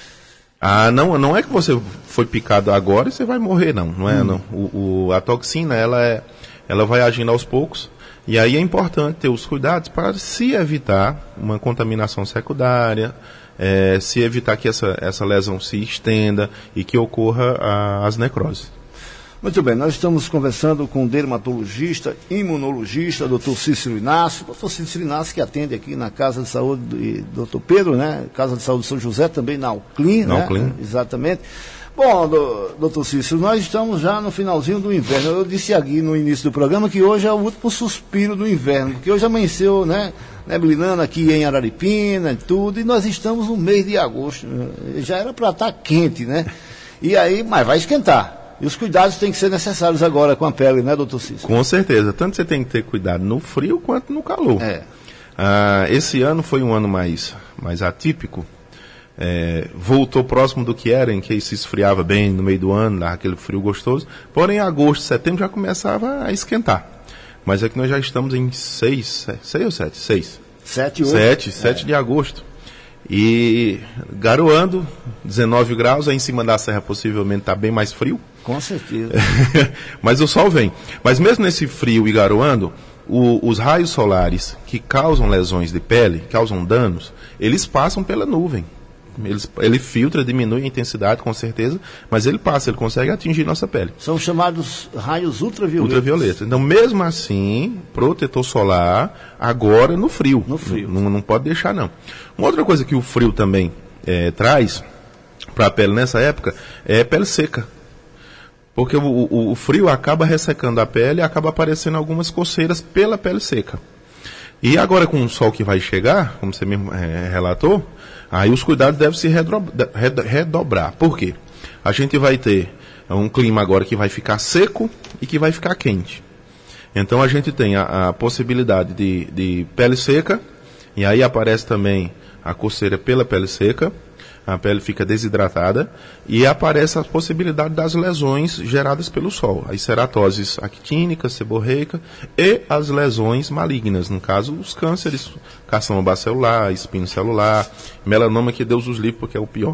Ah, não, não é que você foi picado agora e você vai morrer, não. Não é, hum. não. O, o, a toxina, ela, é, ela vai agindo aos poucos. E aí é importante ter os cuidados para se evitar uma contaminação secundária, é, se evitar que essa, essa lesão se estenda e que ocorra a, as necroses. Muito bem, nós estamos conversando com o dermatologista, imunologista, doutor Cícero Inácio. doutor Cícero Inácio, que atende aqui na Casa de Saúde do doutor Pedro, né? Casa de Saúde de São José, também na Alclin, na né? Alclin. Exatamente. Bom, do, doutor Cícero, nós estamos já no finalzinho do inverno. Eu disse aqui no início do programa que hoje é o último suspiro do inverno, porque hoje amanheceu, né? Neblinando aqui em Araripina e tudo, e nós estamos no mês de agosto. Já era para estar quente, né? E aí, mas vai esquentar. E os cuidados têm que ser necessários agora com a pele, né, doutor Cícero? Com certeza. Tanto você tem que ter cuidado no frio quanto no calor. É. Ah, esse ano foi um ano mais, mais atípico. É, voltou próximo do que era, em que se esfriava bem no meio do ano, dava aquele frio gostoso. Porém, agosto, setembro já começava a esquentar. Mas é que nós já estamos em seis, seis ou sete? Seis. Sete, oito. Sete, sete é. de agosto. E garoando, dezenove graus, aí em cima da serra possivelmente está bem mais frio. Com certeza. Mas o sol vem. Mas mesmo nesse frio e garoando, o, os raios solares que causam lesões de pele, causam danos, eles passam pela nuvem. Eles, ele filtra, diminui a intensidade, com certeza, mas ele passa, ele consegue atingir nossa pele. São chamados raios ultravioletos. Ultravioletos. Então, mesmo assim, protetor solar, agora no frio. No frio. Não, não pode deixar, não. Uma outra coisa que o frio também é, traz para a pele nessa época é pele seca. Porque o, o, o frio acaba ressecando a pele e acaba aparecendo algumas coceiras pela pele seca. E agora com o sol que vai chegar, como você mesmo é, relatou, aí os cuidados devem se redobrar. Por quê? A gente vai ter um clima agora que vai ficar seco e que vai ficar quente. Então a gente tem a, a possibilidade de, de pele seca, e aí aparece também a coceira pela pele seca, a pele fica desidratada, e aparece a possibilidade das lesões geradas pelo sol. As ceratoses actínicas, seborreica, e as lesões malignas, no caso, os cânceres, carcinoma bacelular, espino celular, melanoma, que Deus os livre, porque é o pior.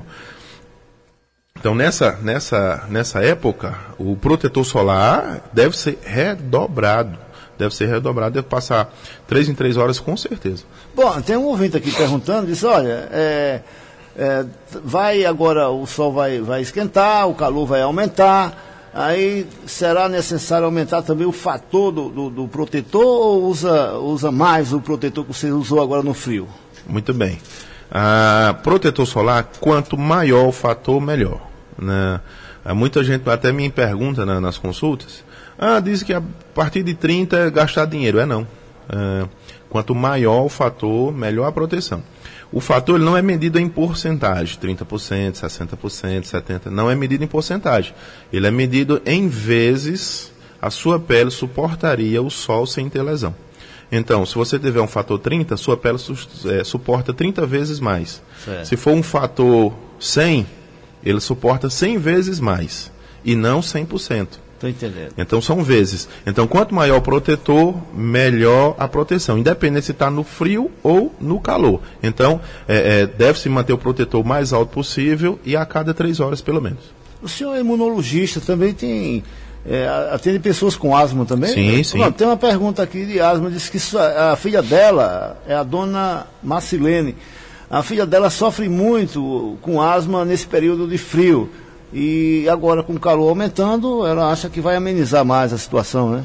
Então, nessa, nessa, nessa época, o protetor solar deve ser redobrado. Deve ser redobrado, deve passar três em três horas, com certeza. Bom, tem um ouvinte aqui perguntando, disse, olha, é... É, vai agora, o sol vai, vai esquentar, o calor vai aumentar, aí será necessário aumentar também o fator do, do, do protetor, ou usa, usa mais o protetor que você usou agora no frio? Muito bem. Ah, protetor solar, quanto maior o fator, melhor. Né? Muita gente até me pergunta, né, nas consultas, ah, diz que a partir de trinta é gastar dinheiro. É não. Ah, quanto maior o fator, melhor a proteção. O fator ele não é medido em porcentagem, trinta por cento, sessenta por cento, setenta por cento, não é medido em porcentagem. Ele é medido em vezes a sua pele suportaria o sol sem ter lesão. Então, se você tiver um fator trinta, sua pele su é, suporta trinta vezes mais. Certo. Se for um fator cem, ele suporta cem vezes mais, e não cem por cento. Estou entendendo. Então são vezes. Então quanto maior o protetor, melhor a proteção, independente se está no frio ou no calor. Então é, é, deve-se manter o protetor o mais alto possível e a cada três horas pelo menos. O senhor é imunologista, também tem, é, atende pessoas com asma também? Sim, sim. Bom, tem uma pergunta aqui de asma, diz que a filha dela é a dona Marcilene. A filha dela sofre muito com asma nesse período de frio. E agora, com o calor aumentando, ela acha que vai amenizar mais a situação, né?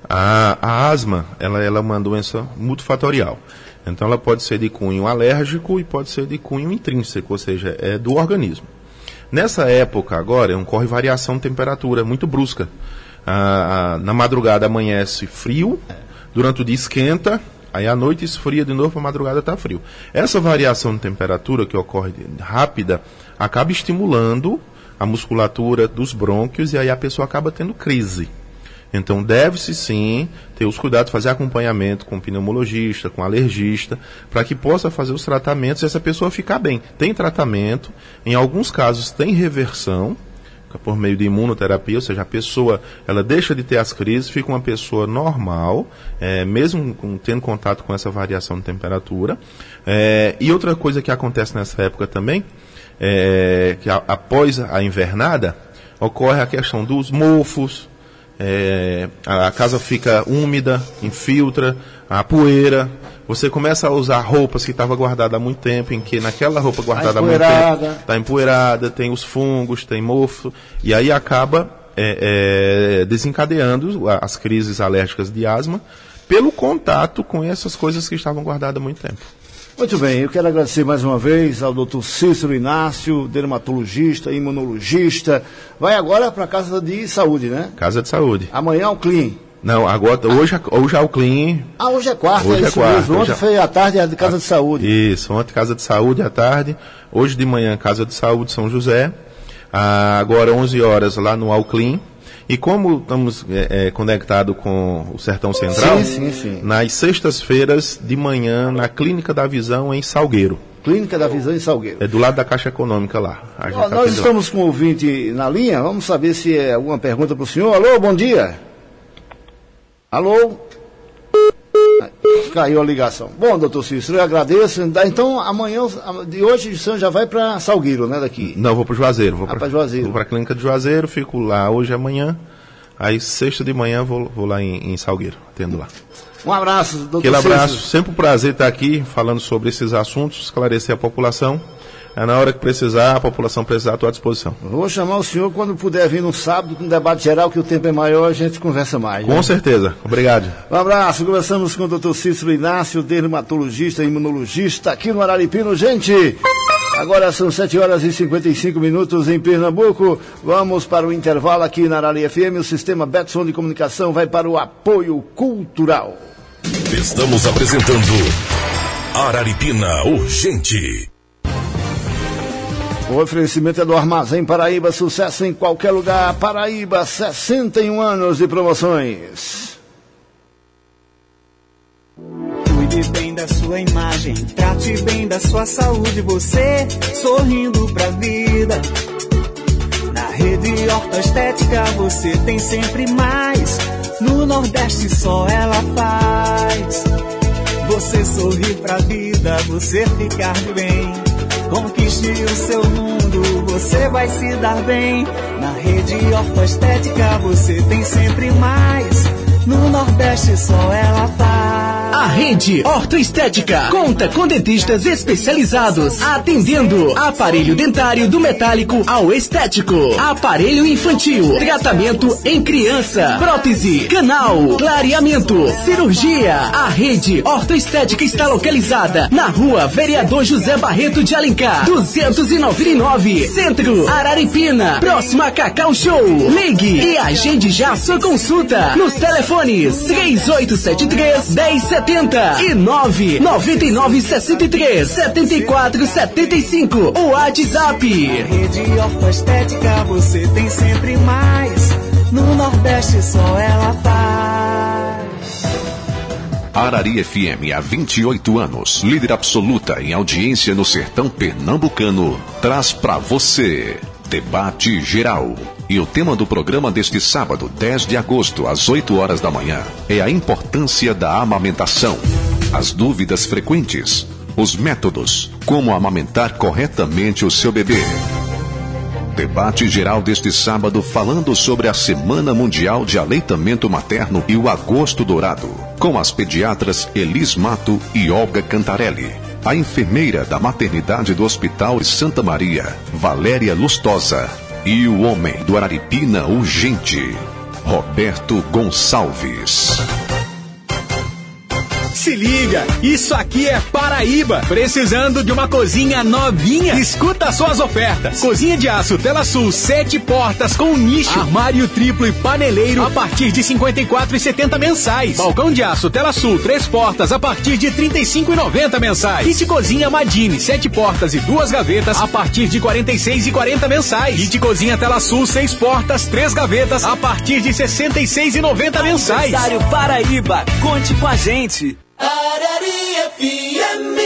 A, a asma, ela, ela é uma doença multifatorial. Então, ela pode ser de cunho alérgico e pode ser de cunho intrínseco, ou seja, é do organismo. Nessa época, agora, ocorre variação de temperatura muito brusca. Ah, na madrugada amanhece frio, durante o dia esquenta, aí à noite esfria de novo, a madrugada está frio. Essa variação de temperatura que ocorre rápida acaba estimulando a musculatura dos brônquios e aí a pessoa acaba tendo crise. Então deve-se sim ter os cuidados, fazer acompanhamento com o pneumologista, com o alergista, para que possa fazer os tratamentos e essa pessoa ficar bem. Tem tratamento, em alguns casos tem reversão, por meio de imunoterapia, ou seja, a pessoa ela deixa de ter as crises, fica uma pessoa normal, é, mesmo com, tendo contato com essa variação de temperatura. É, e outra coisa que acontece nessa época também, é que a, após a invernada, ocorre a questão dos mofos, é, a, a casa fica úmida, infiltra, a poeira, você começa a usar roupas que estavam guardadas há muito tempo, em que naquela roupa guardada há muito tempo está empoeirada, tem os fungos, tem mofo, e aí acaba é, é, desencadeando as crises alérgicas de asma pelo contato com essas coisas que estavam guardadas há muito tempo. Muito bem, eu quero agradecer mais uma vez ao doutor Cícero Inácio, dermatologista, imunologista. Vai agora para a Casa de Saúde, né? Casa de Saúde. Amanhã é o Clean. Não, agora, hoje, hoje é o Clean. Ah, hoje é quarta, hoje é isso isso quarta, mesmo. Ontem já... foi à tarde a de Casa de Saúde. Isso, ontem Casa de Saúde à tarde. Hoje de manhã, Casa de Saúde São José. Ah, agora onze horas lá no Alclim. E como estamos é, é, conectados com o Sertão Central, sim, sim, sim. nas sextas-feiras de manhã na Clínica da Visão em Salgueiro. Clínica da Visão em Salgueiro. É do lado da Caixa Econômica lá. A gente Ó, tá nós estamos lá com o ouvinte na linha, vamos saber se é alguma pergunta para o senhor. Alô, bom dia. Alô? Caiu a ligação. Bom, doutor Cícero, eu agradeço. Então, amanhã, de hoje, o senhor já vai para Salgueiro, né, daqui? Não, vou para Juazeiro. Vou ah, para Juazeiro. Vou para a Clínica de Juazeiro, fico lá hoje e amanhã. Aí, sexta de manhã, vou, vou lá em, em Salgueiro, atendo lá. Um abraço, doutor Aquele Cícero. abraço, sempre um prazer estar aqui falando sobre esses assuntos, esclarecer a população. É na hora que precisar, a população precisar, estou à disposição. Vou chamar o senhor quando puder vir no sábado, com um debate geral, que o tempo é maior, a gente conversa mais. Com né? certeza. Obrigado. Um abraço. Conversamos com o doutor Cícero Inácio, dermatologista e imunologista, aqui no Araripino. Gente, agora são sete horas e cinquenta e cinco minutos em Pernambuco. Vamos para o intervalo aqui na Arari F M. O sistema Betson de comunicação vai para o apoio cultural. Estamos apresentando Araripina Urgente. O oferecimento é do Armazém Paraíba, sucesso em qualquer lugar. Paraíba, sessenta e um anos de promoções. Cuide bem da sua imagem, trate bem da sua saúde, você sorrindo pra vida. Na Rede Ortoestética você tem sempre mais, no Nordeste só ela faz. Você sorrir pra vida, você ficar bem. Conquiste o seu mundo, você vai se dar bem. Na Rede Ortoestética você tem sempre mais, no Nordeste só ela faz. A Rede Ortoestética conta com dentistas especializados, atendendo aparelho dentário do metálico ao estético, aparelho infantil, tratamento em criança, prótese, canal, clareamento, cirurgia. A Rede Ortoestética está localizada na Rua Vereador José Barreto de Alencar, duzentos e noventa e nove, Centro, Araripina, próxima a Cacau Show. Ligue e agende já sua consulta nos telefones três oito sete três, um zero sete zero e nove nove nove seis três, sete quatro sete cinco. O WhatsApp. Na Rede Ortoestética você tem sempre mais, no Nordeste só ela faz. Arari F M há vinte e oito anos, líder absoluta em audiência no sertão pernambucano, traz para você Debate Geral. E o tema do programa deste sábado, dez de agosto, às oito horas da manhã, é a importância da amamentação. As dúvidas frequentes, os métodos, como amamentar corretamente o seu bebê. Debate geral deste sábado falando sobre a Semana Mundial de Aleitamento Materno e o Agosto Dourado, com as pediatras Elis Mato e Olga Cantarelli. A enfermeira da maternidade do Hospital Santa Maria, Valéria Lustosa. E o homem do Araripina Urgente, Roberto Gonçalves. Se liga, isso aqui é Paraíba. Precisando de uma cozinha novinha? Escuta suas ofertas. Cozinha de aço Tela Sul, sete portas com nicho, armário triplo e paneleiro a partir de cinquenta e quatro reais e setenta centavos mensais. Balcão de aço Tela Sul, três portas a partir de trinta e cinco reais e noventa centavos mensais. Kit cozinha Madine, sete portas e duas gavetas a partir de quarenta e seis reais e quarenta centavos mensais. Kit cozinha Tela Sul, seis portas, três gavetas a partir de sessenta e seis reais e noventa centavos mensais. Aniversário Paraíba, conte com a gente. Araria F M.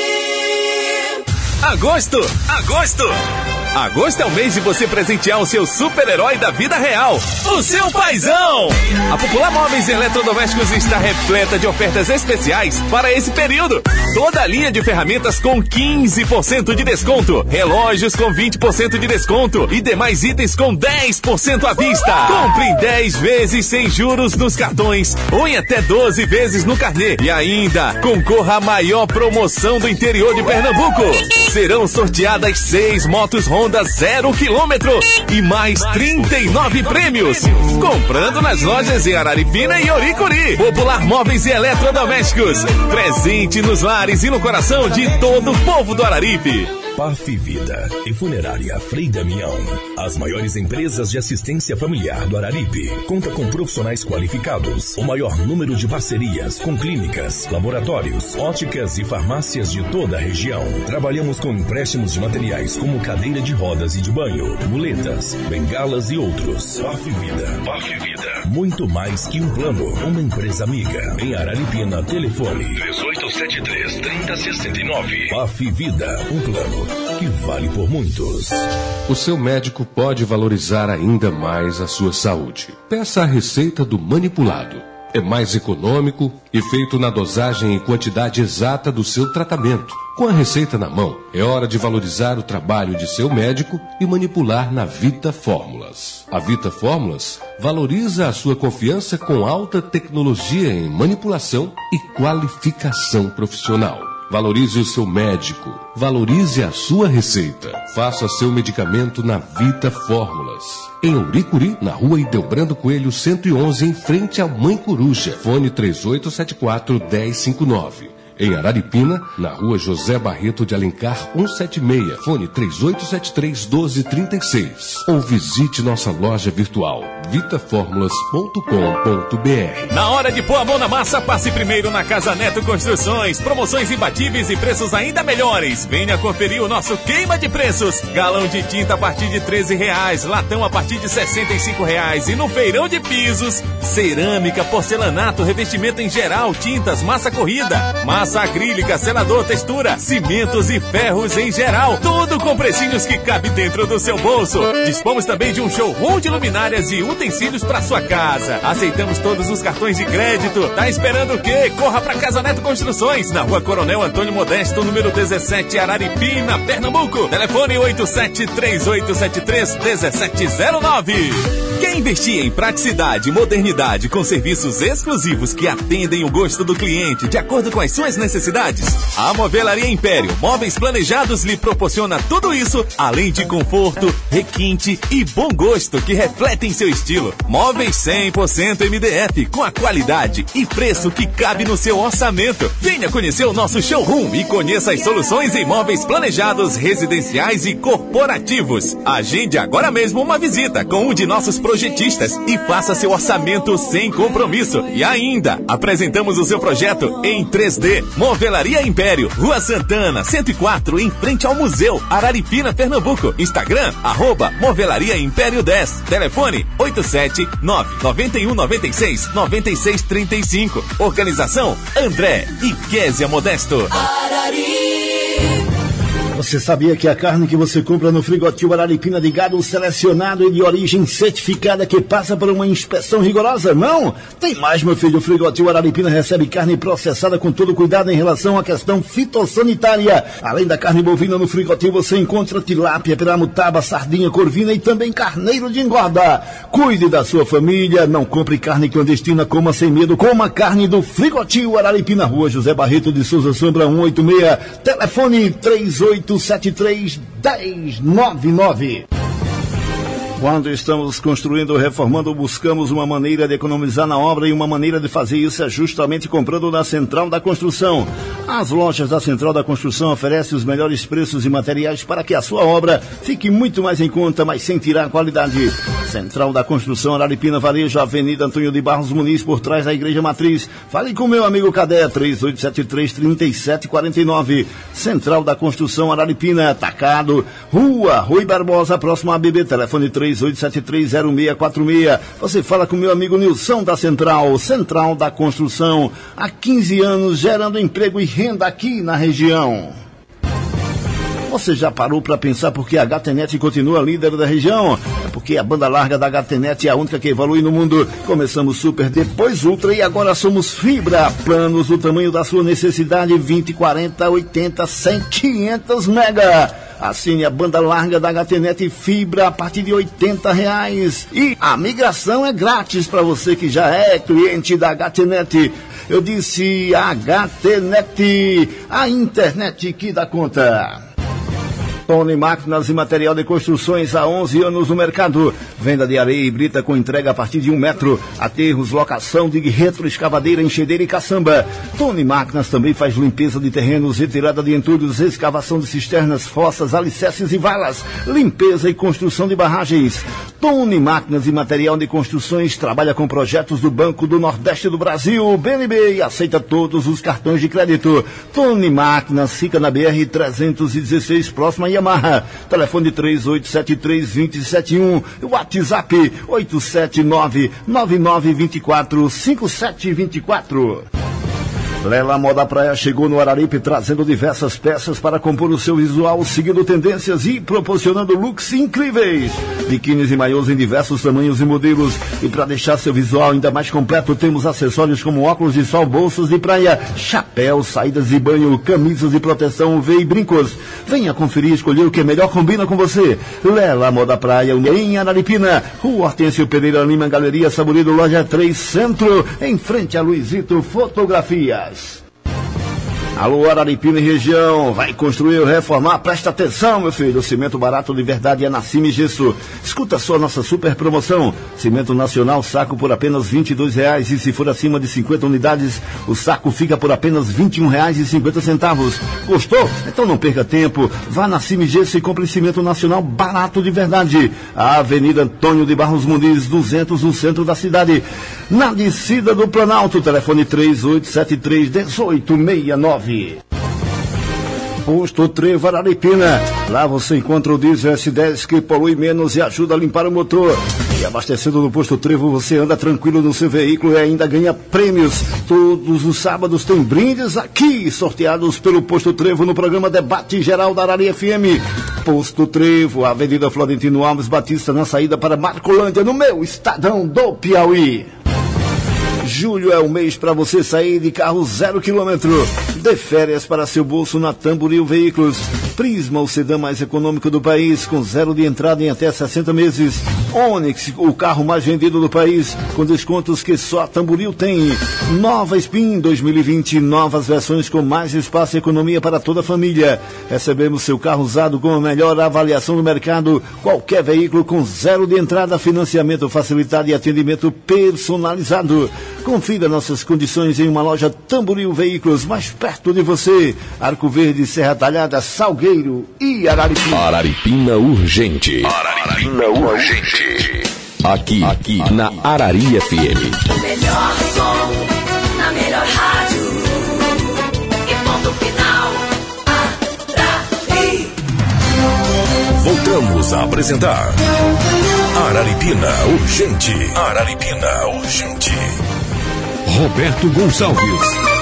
Agosto, agosto. Agosto é o mês de você presentear o seu super-herói da vida real, o seu paizão. A Popular Móveis e Eletrodomésticos está repleta de ofertas especiais para esse período. Toda a linha de ferramentas com quinze por cento de desconto, relógios com vinte por cento de desconto e demais itens com dez por cento à vista. Compre em dez vezes sem juros nos cartões ou em até doze vezes no carnê. E ainda, concorra à maior promoção do interior de Pernambuco. Serão sorteadas seis motos Honda zero quilômetro e mais trinta e nove prêmios. Comprando nas lojas em Araripina e Oricuri. Popular Móveis e Eletrodomésticos. Presente nos lares e no coração de todo o povo do Araripe. Paf Vida e Funerária Frei Damião. As maiores empresas de assistência familiar do Araripe. Conta com profissionais qualificados. O maior número de parcerias com clínicas, laboratórios, óticas e farmácias de toda a região. Trabalhamos com empréstimos de materiais como cadeira de rodas e de banho, muletas, bengalas e outros. Paf Vida. Paf Vida. Muito mais que um plano. Uma empresa amiga. Em Araripina, telefone três oito sete três, três zero seis nove. Paf Vida. Um plano que vale por muitos. O seu médico pode valorizar ainda mais a sua saúde. Peça a receita do manipulado. É mais econômico e feito na dosagem e quantidade exata do seu tratamento. Com a receita na mão, é hora de valorizar o trabalho de seu médico e manipular na Vita Fórmulas. A Vita Fórmulas valoriza a sua confiança com alta tecnologia em manipulação e qualificação profissional. Valorize o seu médico. Valorize a sua receita. Faça seu medicamento na Vita Fórmulas. Em Ouricuri, na rua Ideobrando Coelho cento e onze, em frente à Mãe Coruja. Fone três oito sete quatro, um zero cinco nove. Em Araripina, na rua José Barreto de Alencar cento e setenta e seis. Fone três oito sete três, um dois três seis. Ou visite nossa loja virtual vita fórmulas ponto com ponto b r. Na hora de pôr a mão na massa, passe primeiro na Casa Neto Construções. Promoções imbatíveis e preços ainda melhores. Venha conferir o nosso queima de preços. Galão de tinta a partir de treze reais. Latão a partir de sessenta e cinco reais. E no feirão de pisos, cerâmica, porcelanato, revestimento em geral, tintas, massa corrida, massa acrílica, selador, textura, cimentos e ferros em geral. Tudo com precinhos que cabe dentro do seu bolso. Dispomos também de um showroom de luminárias e utensílios para sua casa. Aceitamos todos os cartões de crédito. Tá esperando o quê? Corra para Casa Neto Construções, na rua Coronel Antônio Modesto, número dezessete, Araripina, Pernambuco. Telefone oito sete três oito sete três, um sete zero nove. Quer investir em praticidade e modernidade com serviços exclusivos que atendem o gosto do cliente de acordo com as suas necessidades? A Movelaria Império Móveis Planejados lhe proporciona tudo isso, além de conforto, requinte e bom gosto que refletem seu estilo. Móveis cem por cento M D F, com a qualidade e preço que cabe no seu orçamento. Venha conhecer o nosso showroom e conheça as soluções em móveis planejados, residenciais e corporativos. Agende agora mesmo uma visita com um de nossos projetistas e faça seu orçamento sem compromisso. E ainda, apresentamos o seu projeto em três D. Movelaria Império, Rua Santana, cento e quatro, em frente ao Museu, Araripina, Pernambuco. Instagram, arroba Movelaria Império dez. Telefone oito sete nove nove um nove seis nove seis três cinco. Organização André e Kézia Modesto. Arari. Você sabia que a carne que você compra no Frigotil Araripina de gado selecionado e de origem certificada que passa por uma inspeção rigorosa? Não? Tem mais, meu filho. O Frigotil Araripina recebe carne processada com todo cuidado em relação à questão fitossanitária. Além da carne bovina no Frigotil, você encontra tilápia, piramutaba, sardinha, corvina e também carneiro de engorda. Cuide da sua família. Não compre carne clandestina. Coma sem medo. Coma carne do Frigotil Araripina, Rua José Barreto de Souza Sombra cento e oitenta e seis. Telefone três oito sete três, um zero nove nove. Quando estamos construindo ou reformando, buscamos uma maneira de economizar na obra, e uma maneira de fazer isso é justamente comprando na Central da Construção. As lojas da Central da Construção oferecem os melhores preços e materiais para que a sua obra fique muito mais em conta, mas sem tirar a qualidade. Central da Construção, Araripina, Varejo, Avenida Antônio de Barros Muniz, por trás da Igreja Matriz. Fale com meu amigo Cadé, três oito sete três, três sete quatro nove. Central da Construção, Araripina, Atacado, Rua Rui Barbosa, próximo a B B, telefone três oito sete três, zero seis quatro seis. Você fala com meu amigo Nilson da Central. Central da Construção, há quinze anos gerando emprego e renda aqui na região. Você já parou para pensar por que a H T Net continua líder da região? É porque a banda larga da H T Net é a única que evolui no mundo. Começamos Super, depois Ultra e agora somos Fibra. Planos do tamanho da sua necessidade, vinte, quarenta, oitenta, cem, quinhentos mega. Assine a banda larga da H T Net Fibra a partir de oitenta reais. E a migração é grátis para você que já é cliente da H T Net. Eu disse H T Net, a internet que dá conta. Tony Máquinas e Material de Construções, há onze anos no mercado. Venda de areia e brita com entrega a partir de um metro. Aterros, locação de retroescavadeira, enxadeira e caçamba. Tony Máquinas também faz limpeza de terrenos, retirada de entulhos, escavação de cisternas, fossas, alicerces e valas. Limpeza e construção de barragens. Tony Máquinas e Material de Construções trabalha com projetos do Banco do Nordeste do Brasil, B N B, e aceita todos os cartões de crédito. Tony Máquinas fica na B R trezentos e dezesseis, próxima a Yamaha. Telefone três oito sete três, dois zero sete um. WhatsApp oito sete nove, nove nove dois quatro, cinco sete dois quatro. Lela Moda Praia chegou no Araripe trazendo diversas peças para compor o seu visual, seguindo tendências e proporcionando looks incríveis. Biquínis e maiôs em diversos tamanhos e modelos. E para deixar seu visual ainda mais completo, temos acessórios como óculos de sol, bolsas de praia, chapéus, saídas de banho, camisas de proteção U V e brincos. Venha conferir e escolher o que melhor combina com você. Lela Moda Praia, em Araripina, Rua Hortêncio Pereira Lima, Galeria Saborido, loja três Centro, em frente a Luizito Fotografias. Alô, Araripina e região, vai construir ou reformar? Presta atenção, meu filho, o cimento barato de verdade é na Cime Gesso. Escuta só nossa super promoção, cimento nacional, saco por apenas vinte e dois reais, e se for acima de cinquenta unidades, o saco fica por apenas vinte e um reais e cinquenta centavos. Gostou? Então não perca tempo, vá na Cime Gesso e compre cimento nacional barato de verdade. A Avenida Antônio de Barros Muniz, duzentos, no centro da cidade, na descida do Planalto, telefone três oito sete três, um oito seis nove. Posto Trevo Araripina. Lá você encontra o diesel S dez que polui menos e ajuda a limpar o motor. E abastecendo no Posto Trevo você anda tranquilo no seu veículo e ainda ganha prêmios. Todos os sábados tem brindes aqui, sorteados pelo Posto Trevo no programa Debate Geral da Araria F M. Posto Trevo, Avenida Florentino Alves Batista, na saída para Marcolândia, no meu Estadão do Piauí. Julho é o mês para você sair de carro zero quilômetro. Dê férias para seu bolso na Tamboril Veículos. Prisma, o sedã mais econômico do país, com zero de entrada em até sessenta meses. Onix, o carro mais vendido do país, com descontos que só a Tamboril tem. Nova Spin dois mil e vinte, novas versões com mais espaço e economia para toda a família. Recebemos seu carro usado com a melhor avaliação do mercado. Qualquer veículo com zero de entrada, financiamento facilitado e atendimento personalizado. Confira nossas condições em uma loja Tamboril Veículos, mais perto de você. Arco Verde, Serra Talhada, Salgueiro e Araripina. Araripina Urgente. Araripina Urgente. Aqui, aqui na Araria F M. O melhor som, na melhor rádio. E ponto final. Arari. Voltamos a apresentar Araripina Urgente. Araripina Urgente. Roberto Gonçalves.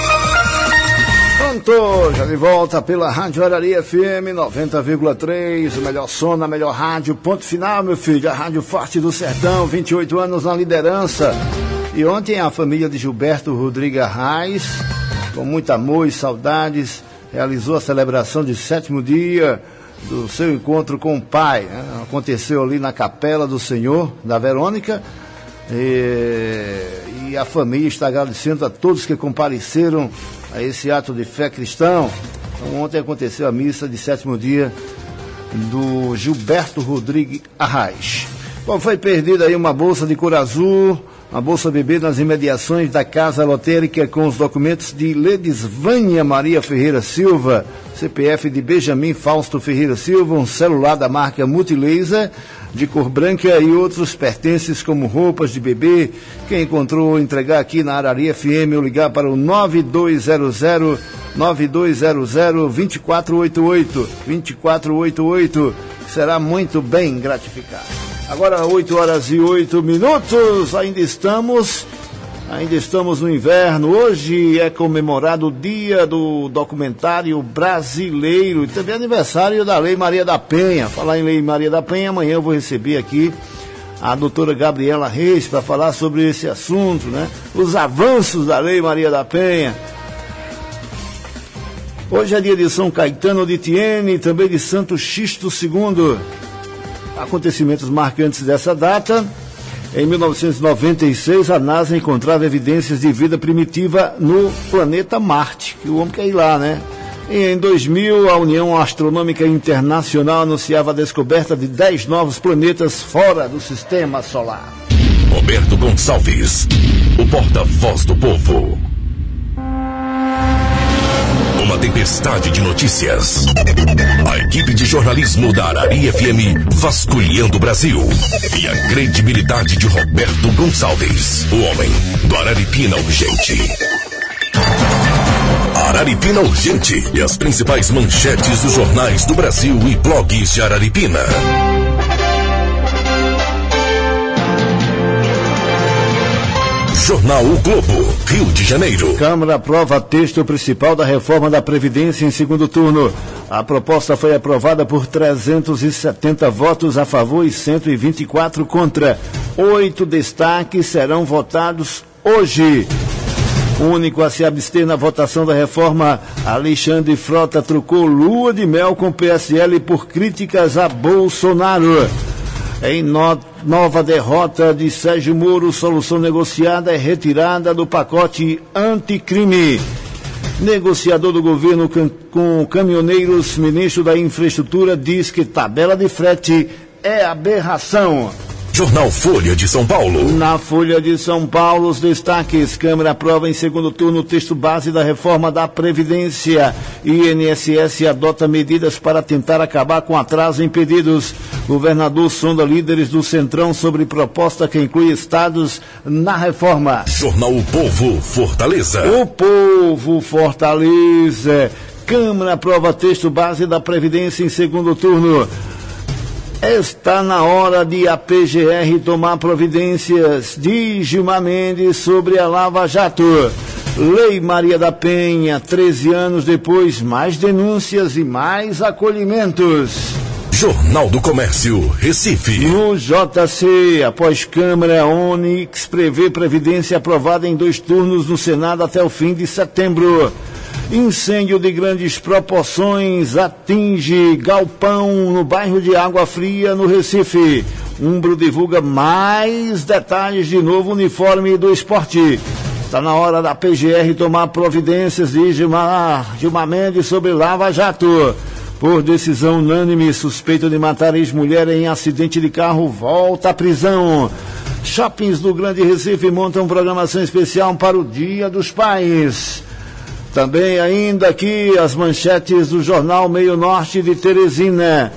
Pronto, já de volta pela Rádio Araria F M noventa vírgula três, o melhor som na melhor rádio, ponto final, meu filho, a Rádio Forte do Sertão, vinte e oito anos na liderança. E ontem a família de Gilberto Rodrigues Arraes, com muito amor e saudades, realizou a celebração de sétimo dia do seu encontro com o pai, né? Aconteceu ali na Capela do Senhor, da Verônica, e, e a família está agradecendo a todos que compareceram a esse ato de fé cristão. Então, ontem aconteceu a missa de sétimo dia do Gilberto Rodrigues Arraes. Bom, foi perdida aí uma bolsa de cor azul, uma bolsa bebê nas imediações da Casa Lotérica com os documentos de Ledisvânia Maria Ferreira Silva, C P F de Benjamin Fausto Ferreira Silva, um celular da marca Multilaser de cor branca e outros pertences como roupas de bebê. Quem encontrou, entregar aqui na Araria F M ou ligar para o nove dois zero zero, nove dois zero zero, dois quatro oito oito, dois quatro oito oito, será muito bem gratificado. Agora oito horas e oito minutos, ainda estamos, ainda estamos no inverno. Hoje é comemorado o dia do documentário brasileiro e também aniversário da Lei Maria da Penha. Falar em Lei Maria da Penha, amanhã eu vou receber aqui a doutora Gabriela Reis para falar sobre esse assunto, né? Os avanços da Lei Maria da Penha. Hoje é dia de São Caetano de Thiene e também de Santo Xisto segundo. Acontecimentos marcantes dessa data. Em mil novecentos e noventa e seis, a NASA encontrava evidências de vida primitiva no planeta Marte, que o homem quer ir lá, né? E em dois mil, a União Astronômica Internacional anunciava a descoberta de dez novos planetas fora do Sistema Solar. Roberto Gonçalves, o porta-voz do povo. Uma tempestade de notícias. A equipe de jornalismo da Araria F M vasculhando o Brasil. E a credibilidade de Roberto Gonçalves, o homem do Araripina Urgente. Araripina Urgente e as principais manchetes dos jornais do Brasil e blogs de Araripina. Jornal O Globo, Rio de Janeiro. Câmara aprova texto principal da reforma da Previdência em segundo turno. A proposta foi aprovada por trezentos e setenta votos a favor e cento e vinte e quatro contra. Oito destaques serão votados hoje. O único a se abster na votação da reforma, Alexandre Frota trocou lua de mel com o P S L por críticas a Bolsonaro. Em no, nova derrota de Sérgio Moro, solução negociada é retirada do pacote anticrime. Negociador do governo com, com caminhoneiros, ministro da Infraestrutura, diz que tabela de frete é aberração. Jornal Folha de São Paulo. Na Folha de São Paulo, os destaques. Câmara aprova em segundo turno o texto base da reforma da Previdência. I N S S adota medidas para tentar acabar com atraso em pedidos. Governador sonda líderes do Centrão sobre proposta que inclui estados na reforma. Jornal O Povo, Fortaleza. O Povo, Fortaleza. Câmara aprova texto base da Previdência em segundo turno. Está na hora de a P G R tomar providências, diz Gilmar Mendes sobre a Lava Jato. Lei Maria da Penha, treze anos depois, mais denúncias e mais acolhimentos. Jornal do Comércio, Recife. No J C, após Câmara, Onix prevê previdência aprovada em dois turnos no Senado até o fim de setembro. Incêndio de grandes proporções atinge galpão no bairro de Água Fria, no Recife. Umbro divulga mais detalhes de novo uniforme do esporte. Está na hora da P G R tomar providências, diz Gilmar, Gilmar Mendes sobre Lava Jato. Por decisão unânime, suspeito de matar ex-mulher em acidente de carro volta à prisão. Shoppings do Grande Recife montam programação especial para o Dia dos Pais. Também ainda aqui as manchetes do jornal Meio Norte de Teresina.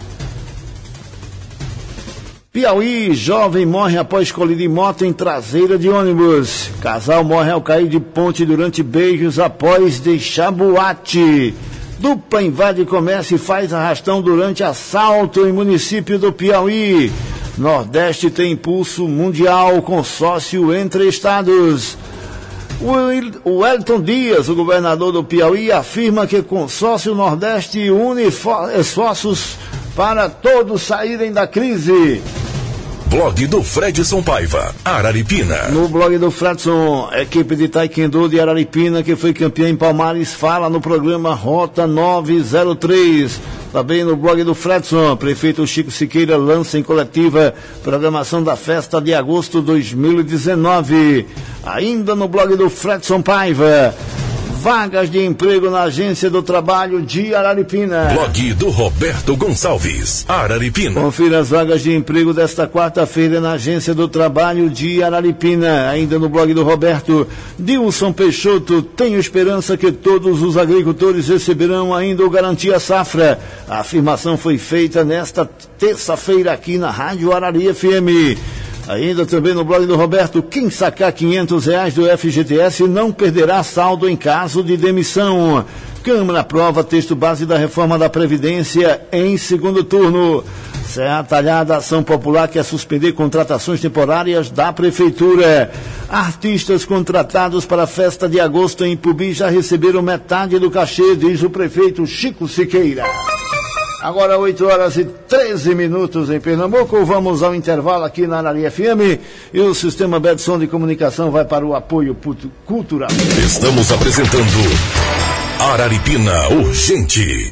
Piauí, jovem morre após colidir moto em traseira de ônibus. Casal morre ao cair de ponte durante beijos após deixar boate. Dupla invade comércio e faz arrastão durante assalto em município do Piauí. Nordeste tem impulso mundial, consórcio entre estados. O Wellington Dias, o governador do Piauí, afirma que o consórcio Nordeste une esforços para todos saírem da crise. Blog do Fredson Paiva, Araripina. No blog do Fredson, a equipe de Taekwondo de Araripina, que foi campeã em Palmares, fala no programa Rota novecentos e três. Também no blog do Fredson, prefeito Chico Siqueira lança em coletiva programação da festa de agosto de dois mil e dezenove. Ainda no blog do Fredson Paiva, vagas de emprego na Agência do Trabalho de Araripina. Blog do Roberto Gonçalves, Araripina. Confira as vagas de emprego desta quarta-feira na Agência do Trabalho de Araripina. Ainda no blog do Roberto, Dilson Peixoto, tenho esperança que todos os agricultores receberão ainda o Garantia Safra. A afirmação foi feita nesta terça-feira aqui na Rádio Arari F M. Ainda também no blog do Roberto, quem sacar quinhentos reais do F G T S não perderá saldo em caso de demissão. Câmara aprova texto base da reforma da Previdência em segundo turno. Serra Talhada, ação popular quer suspender contratações temporárias da Prefeitura. Artistas contratados para a festa de agosto em Ipubi já receberam metade do cachê, diz o prefeito Chico Siqueira. Agora oito horas e treze minutos em Pernambuco, vamos ao intervalo aqui na Arari F M e o Sistema Betson de Comunicação vai para o apoio cultural. Estamos apresentando Araripina Urgente.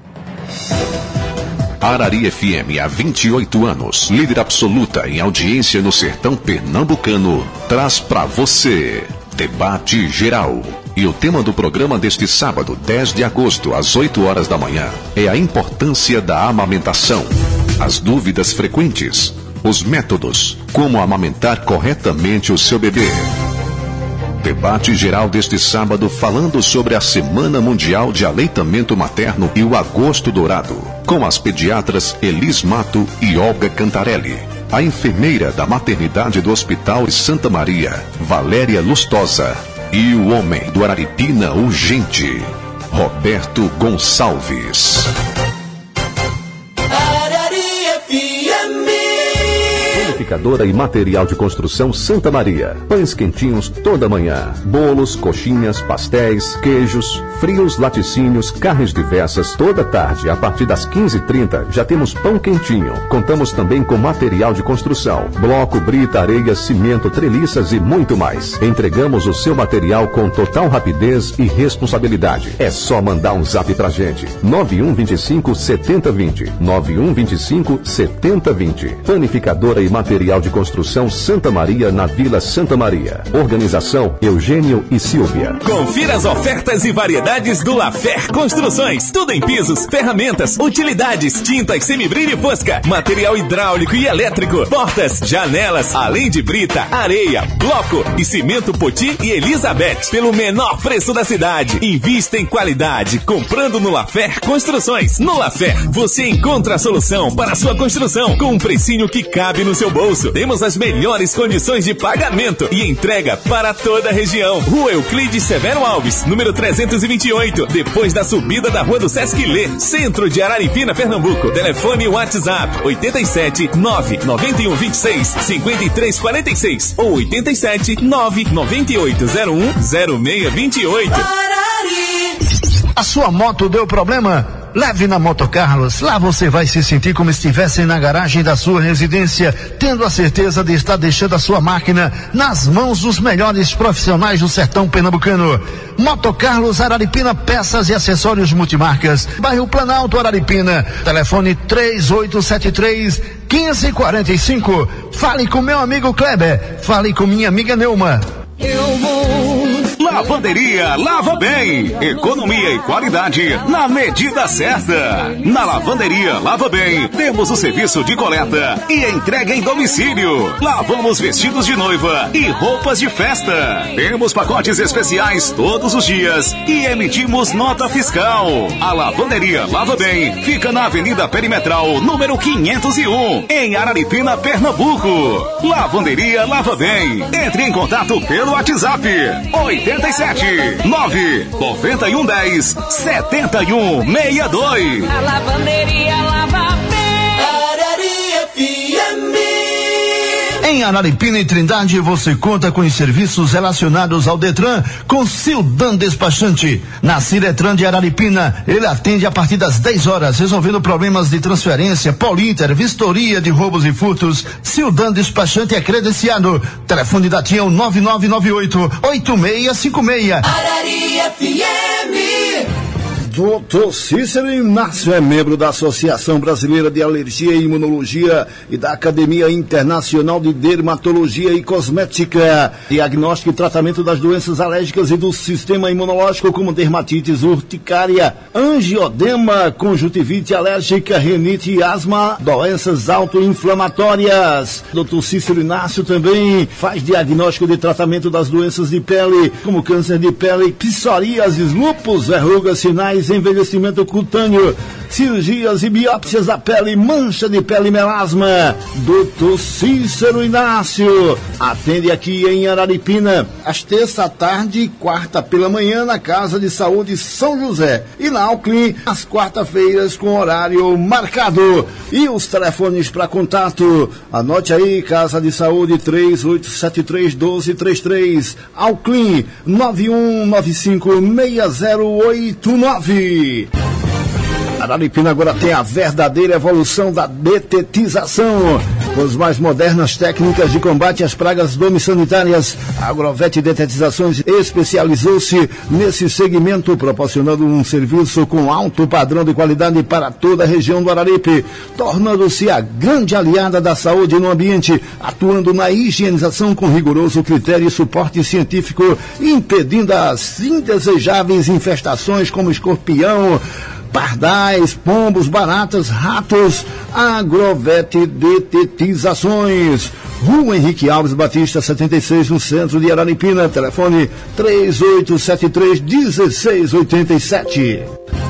Arari F M há vinte e oito anos, líder absoluta em audiência no sertão pernambucano, traz para você Debate Geral. E o tema do programa deste sábado, dez de agosto, às oito horas da manhã, é a importância da amamentação. As dúvidas frequentes, os métodos, como amamentar corretamente o seu bebê. Debate geral deste sábado falando sobre a Semana Mundial de Aleitamento Materno e o Agosto Dourado, com as pediatras Elis Mato e Olga Cantarelli. A enfermeira da maternidade do Hospital Santa Maria, Valéria Lustosa. E o homem do Araripina Urgente, Roberto Gonçalves. Arari F M. Panificadora e material de construção Santa Maria. Pães quentinhos toda manhã. Bolos, coxinhas, pastéis, queijos, frios, laticínios, carnes diversas toda tarde. A partir das quinze e trinta já temos pão quentinho. Contamos também com material de construção. Bloco, brita, areia, cimento, treliças e muito mais. Entregamos o seu material com total rapidez e responsabilidade. É só mandar um zap pra gente. nove um dois cinco, sete zero dois zero. nove um dois cinco, sete zero dois zero. Panificadora e material de construção Santa Maria, na Vila Santa Maria. Organização Eugênio e Silvia. Confira as ofertas e variedades do Lafer Construções. Tudo em pisos, ferramentas, utilidades, tintas, semibrilho e fosca, material hidráulico e elétrico, portas, janelas, além de brita, areia, bloco e cimento Poti e Elizabeth, pelo menor preço da cidade. Invista em qualidade, comprando no Lafer Construções. No Lafer, você encontra a solução para a sua construção, com um precinho que cabe no seu bolso. Temos as melhores condições de pagamento e entrega para toda a região. Rua Euclides Severo Alves, número trezentos e vinte e oito, depois da subida da Rua do Sesc Lê, centro de Araripina, Pernambuco. Telefone WhatsApp oito sete nove nove um dois seis cinco três quatro seis ou oito sete nove nove oito zero um zero seis dois oito. A sua moto deu problema? Leve na Moto Carlos. Lá você vai se sentir como se estivesse na garagem da sua residência, tendo a certeza de estar deixando a sua máquina nas mãos dos melhores profissionais do sertão pernambucano. Moto Carlos Araripina, peças e acessórios multimarcas. Bairro Planalto, Araripina. Telefone três oito sete três, um cinco quatro cinco. Fale com meu amigo Kleber. Fale com minha amiga Neuma. Eu vou. Lavanderia Lava Bem. Economia e qualidade na medida certa. Na Lavanderia Lava Bem, temos o serviço de coleta e entrega em domicílio. Lavamos vestidos de noiva e roupas de festa. Temos pacotes especiais todos os dias e emitimos nota fiscal. A Lavanderia Lava Bem fica na Avenida Perimetral, número quinhentos e um, em Araripina, Pernambuco. Lavanderia Lava Bem. Entre em contato pelo WhatsApp oito sete nove nove um um zero sete um seis dois. A Lavanderia Lava Bem. Arari F M. Em Araripina e Trindade você conta com os serviços relacionados ao Detran com Sildan Despachante. Na Ciretran de Araripina, ele atende a partir das dez horas, resolvendo problemas de transferência, Polinter, vistoria de roubos e furtos. Sildan Despachante é credenciado. Telefone da Tia nove nove nove oito, oito seis cinco seis. Arari F M. doutor Cícero Inácio é membro da Associação Brasileira de Alergia e Imunologia e da Academia Internacional de Dermatologia e Cosmética. Diagnóstico e tratamento das doenças alérgicas e do sistema imunológico, como dermatites urticária, angiodema, conjuntivite alérgica, rinite e asma, doenças autoinflamatórias. doutor Cícero Inácio também faz diagnóstico de tratamento das doenças de pele, como câncer de pele, psoríasis, lúpus, verrugas, sinais, envelhecimento cutâneo, cirurgias e biópsias da pele, mancha de pele e melasma. doutor Cícero Inácio atende aqui em Araripina, às terça à tarde e quarta pela manhã, na Casa de Saúde São José, e na Alclin, às quarta-feiras, com horário marcado. E os telefones para contato, anote aí: Casa de Saúde três oito sete três um dois três três, Alclin nove um nove cinco seis zero oito nove. Araripina agora tem a verdadeira evolução da detetização, com as mais modernas técnicas de combate às pragas domiciliares. A Agrovet Detetizações especializou-se nesse segmento, proporcionando um serviço com alto padrão de qualidade para toda a região do Araripe, tornando-se a grande aliada da saúde no ambiente, atuando na higienização com rigoroso critério e suporte científico, impedindo as indesejáveis infestações como escorpião, pardais, pombos, baratas, ratos. Agrovet Detetizações, Rua Henrique Alves Batista, setenta e seis, no centro de Araripina. Telefone três oito sete três um seis oito sete.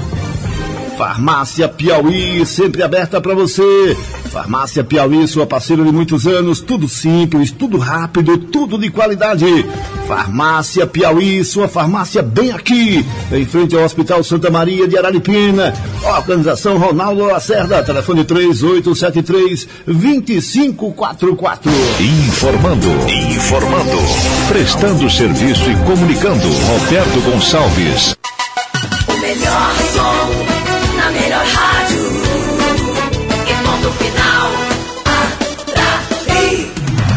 Farmácia Piauí, sempre aberta para você. Farmácia Piauí, sua parceira de muitos anos. Tudo simples, tudo rápido, tudo de qualidade. Farmácia Piauí, sua farmácia bem aqui, em frente ao Hospital Santa Maria de Araripina. Organização Ronaldo Lacerda, telefone três oito sete três dois cinco quatro quatro. Informando, informando, prestando serviço e comunicando. Roberto Gonçalves. O melhor som na melhor rádio. E ponto final. Arari.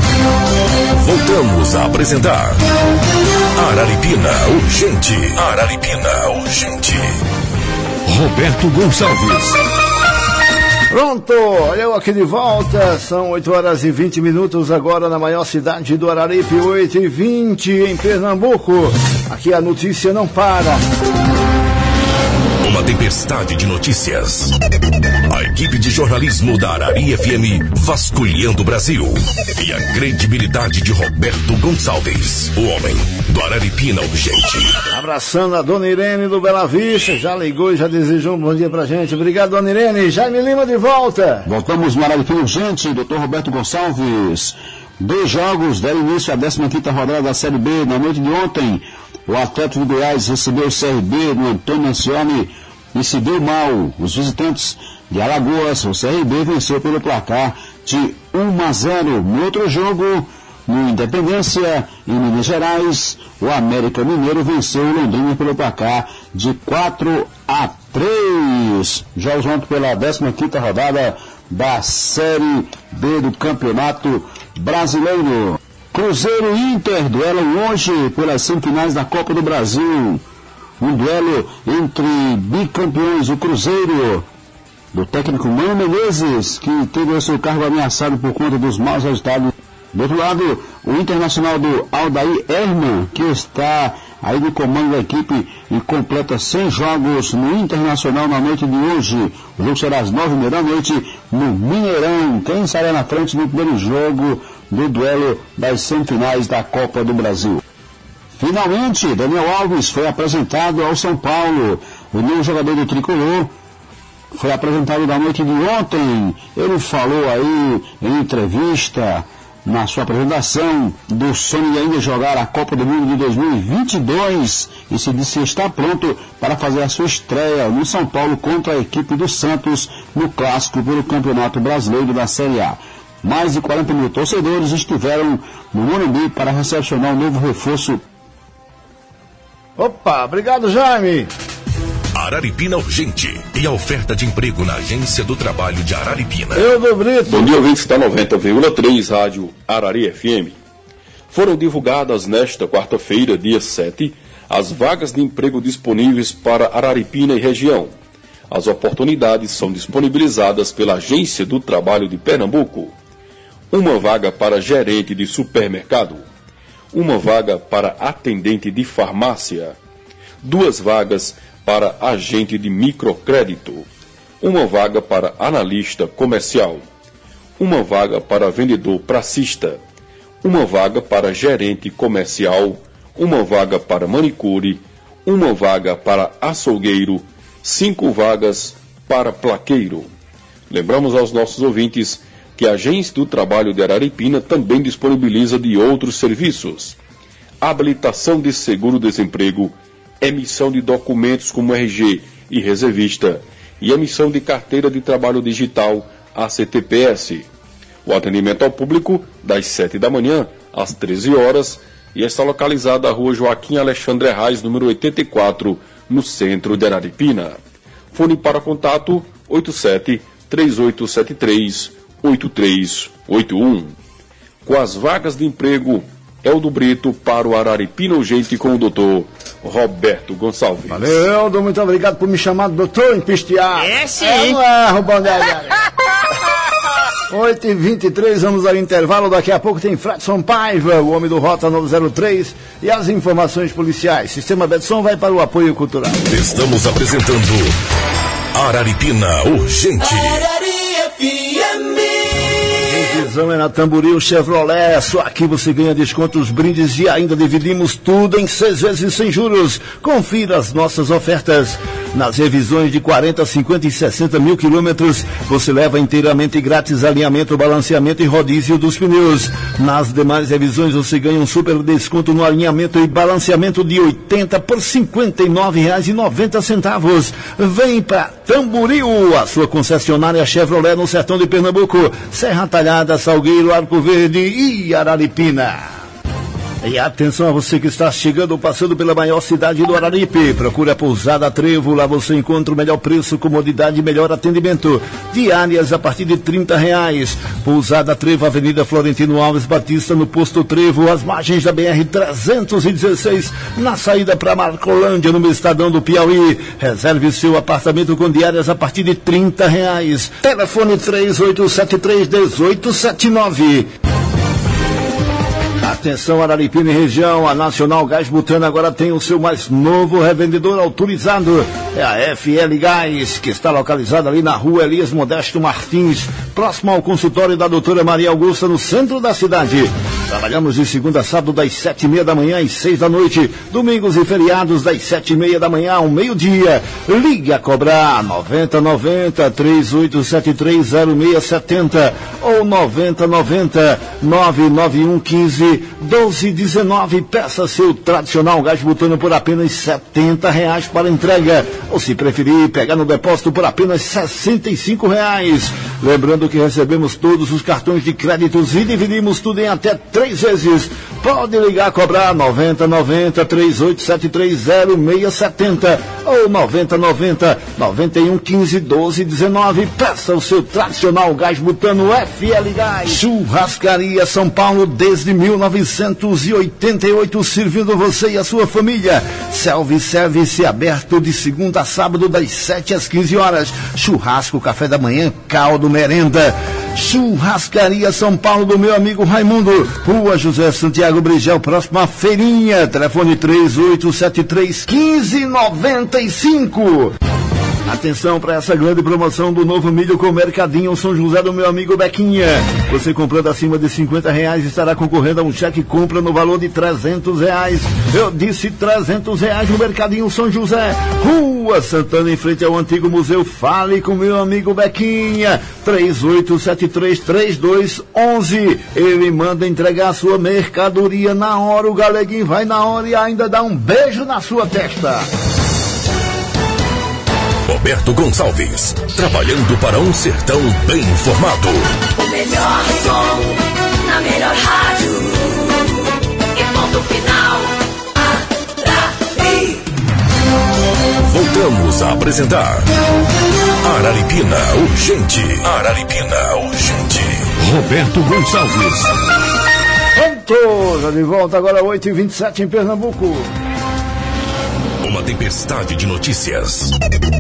Voltamos a apresentar Araripina Urgente. Araripina Urgente. Roberto Gonçalves. Pronto, olha eu aqui de volta. São oito horas e vinte minutos agora na maior cidade do Araripe, oito e vinte em Pernambuco. Aqui a notícia não para. Uma tempestade de notícias. A equipe de jornalismo da Arari F M vasculhando o Brasil. E a credibilidade de Roberto Gonçalves, o homem do Araripina Urgente. Abraçando a dona Irene do Bela Vista, já ligou e já desejou um bom dia pra gente. Obrigado, dona Irene. Jaime Lima de volta. Voltamos no Araripina Urgente, doutor Roberto Gonçalves. Dois jogos deram início à décima quinta rodada da Série B. Na noite de ontem, o Atlético de Goiás recebeu o C R B no Antônio Mencioni e se deu mal. Os visitantes de Alagoas, o C R B venceu pelo placar de um a zero. No outro jogo, no Independência, em Minas Gerais, o América Mineiro venceu o Londrina pelo placar de quatro a três. Jogos ontem pela décima quinta rodada da Série B do Campeonato Brasileiro. Cruzeiro e Inter duelam hoje pelas semifinais da Copa do Brasil. Um duelo entre bicampeões, o Cruzeiro, do técnico Mano Menezes, que teve o seu cargo ameaçado por conta dos maus resultados. Do outro lado, o Internacional do Aldair Herman, que está aí no comando da equipe e completa cem jogos no Internacional na noite de hoje. O jogo será às nove e meia da noite no Mineirão. Quem estará na frente no primeiro jogo do duelo das semifinais da Copa do Brasil? Finalmente, Daniel Alves foi apresentado ao São Paulo. O novo jogador do Tricolor foi apresentado da noite de ontem. Ele falou aí em entrevista, na sua apresentação, do sonho de ainda jogar a Copa do Mundo de dois mil e vinte e dois e se disse que está pronto para fazer a sua estreia no São Paulo contra a equipe do Santos no clássico pelo Campeonato Brasileiro da Série A. Mais de quarenta mil torcedores estiveram no Morumbi para recepcionar o novo reforço. Opa, obrigado, Jaime. Araripina Urgente e a oferta de emprego na Agência do Trabalho de Araripina. Eu do Brito. Bom dia, ouvintes da noventa vírgula três, Rádio Arari F M. Foram divulgadas nesta quarta-feira, dia sete, as vagas de emprego disponíveis para Araripina e região. As oportunidades são disponibilizadas pela Agência do Trabalho de Pernambuco. Uma vaga para gerente de supermercado. Uma vaga para atendente de farmácia. Duas vagas para agente de microcrédito. Uma vaga para analista comercial. Uma vaga para vendedor pracista. Uma vaga para gerente comercial. Uma vaga para manicure. Uma vaga para açougueiro. Cinco vagas para plaqueiro. Lembramos aos nossos ouvintes que a Agência do Trabalho de Araripina também disponibiliza de outros serviços: habilitação de seguro-desemprego, emissão de documentos como R G e reservista e emissão de carteira de trabalho digital, A C T P S. O atendimento ao público das sete da manhã às treze horas e está localizado na rua Joaquim Alexandre Reis, número oitenta e quatro, no centro de Araripina. Fone para contato oito sete, três oito sete três, oito três oito um. Com as vagas de emprego, Eldo Brito para o Araripina Urgente com o doutor Roberto Gonçalves. Valeu, Eldo, muito obrigado por me chamar de doutor em pistear. É sim. É, não é, Rubão de oito e vinte e três, vamos ao intervalo. Daqui a pouco tem Fredson Paiva, o homem do Rota nove zero três, e as informações policiais. Sistema Betson vai para o apoio cultural. Estamos apresentando Araripina Urgente. Arari F M. Revisão é na Tamboril Chevrolet. Só aqui você ganha descontos, brindes e ainda dividimos tudo em seis vezes sem juros. Confira as nossas ofertas. Nas revisões de quarenta, cinquenta e sessenta mil quilômetros, você leva inteiramente grátis alinhamento, balanceamento e rodízio dos pneus. Nas demais revisões você ganha um super desconto no alinhamento e balanceamento de oitenta por cinquenta e nove reais e noventa centavos. Vem para Tamboril, a sua concessionária Chevrolet no sertão de Pernambuco, Serra Talhada, Salgueiro, Arco Verde e Araripina. E atenção a você que está chegando ou passando pela maior cidade do Araripe. Procure a Pousada Trevo, lá você encontra o melhor preço, comodidade e melhor atendimento. Diárias a partir de trinta reais. Pousada Trevo, Avenida Florentino Alves Batista, no Posto Trevo, às margens da B R trezentos e dezesseis, na saída para Marcolândia, no Estadão do Piauí. Reserve seu apartamento com diárias a partir de trinta reais. Telefone três oito sete três, um oito sete nove. Atenção, Araripina e região, a Nacional Gás Butano agora tem o seu mais novo revendedor autorizado. É a F L Gás, que está localizada ali na rua Elias Modesto Martins, próximo ao consultório da doutora Maria Augusta, no centro da cidade. Trabalhamos de segunda a sábado das sete e meia da manhã às seis da noite, domingos e feriados das sete e meia da manhã ao meio-dia. Ligue a cobrar noventa noventa, três oito sete três, zero seis sete zero ou noventa noventa, nove nove um um cinco, doze dezenove. Peça seu tradicional gás butano por apenas setenta reais para entrega, ou se preferir, pegar no depósito por apenas sessenta e cinco reais. Lembrando que recebemos todos os cartões de créditos e dividimos tudo em até três vezes. Pode ligar a cobrar noventa noventa, três oito sete três, zero seis sete zero ou noventa noventa, nove um um cinco, doze dezenove. Peça o seu tradicional gás butano F L Gás. Churrascaria São Paulo desde mil novecentos e oitenta e oito, servindo você e a sua família. Self-service aberto de segunda a sábado das sete às quinze horas. Churrasco, café da manhã, caldo, merenda. Churrascaria São Paulo do meu amigo Raimundo, Rua José Santiago Brigel, próximo à feirinha. Telefone três oito sete três, um cinco nove cinco. Atenção para essa grande promoção do novo milho com Mercadinho São José do meu amigo Bequinha. Você comprando acima de cinquenta reais estará concorrendo a um cheque compra no valor de trezentos reais. Eu disse trezentos reais no Mercadinho São José, Rua Santana, em frente ao antigo museu. Fale com meu amigo Bequinha, três oito sete três, três dois um um. Ele manda entregar a sua mercadoria na hora. O Galeguinho vai na hora e ainda dá um beijo na sua testa. Roberto Gonçalves, trabalhando para um sertão bem informado. O melhor som, na melhor rádio. E ponto final. Arari. Voltamos a apresentar Araripina Urgente. Araripina Urgente. Roberto Gonçalves. Pronto, já de volta agora oito e vinte e sete em Pernambuco. uma tempestade de notícias.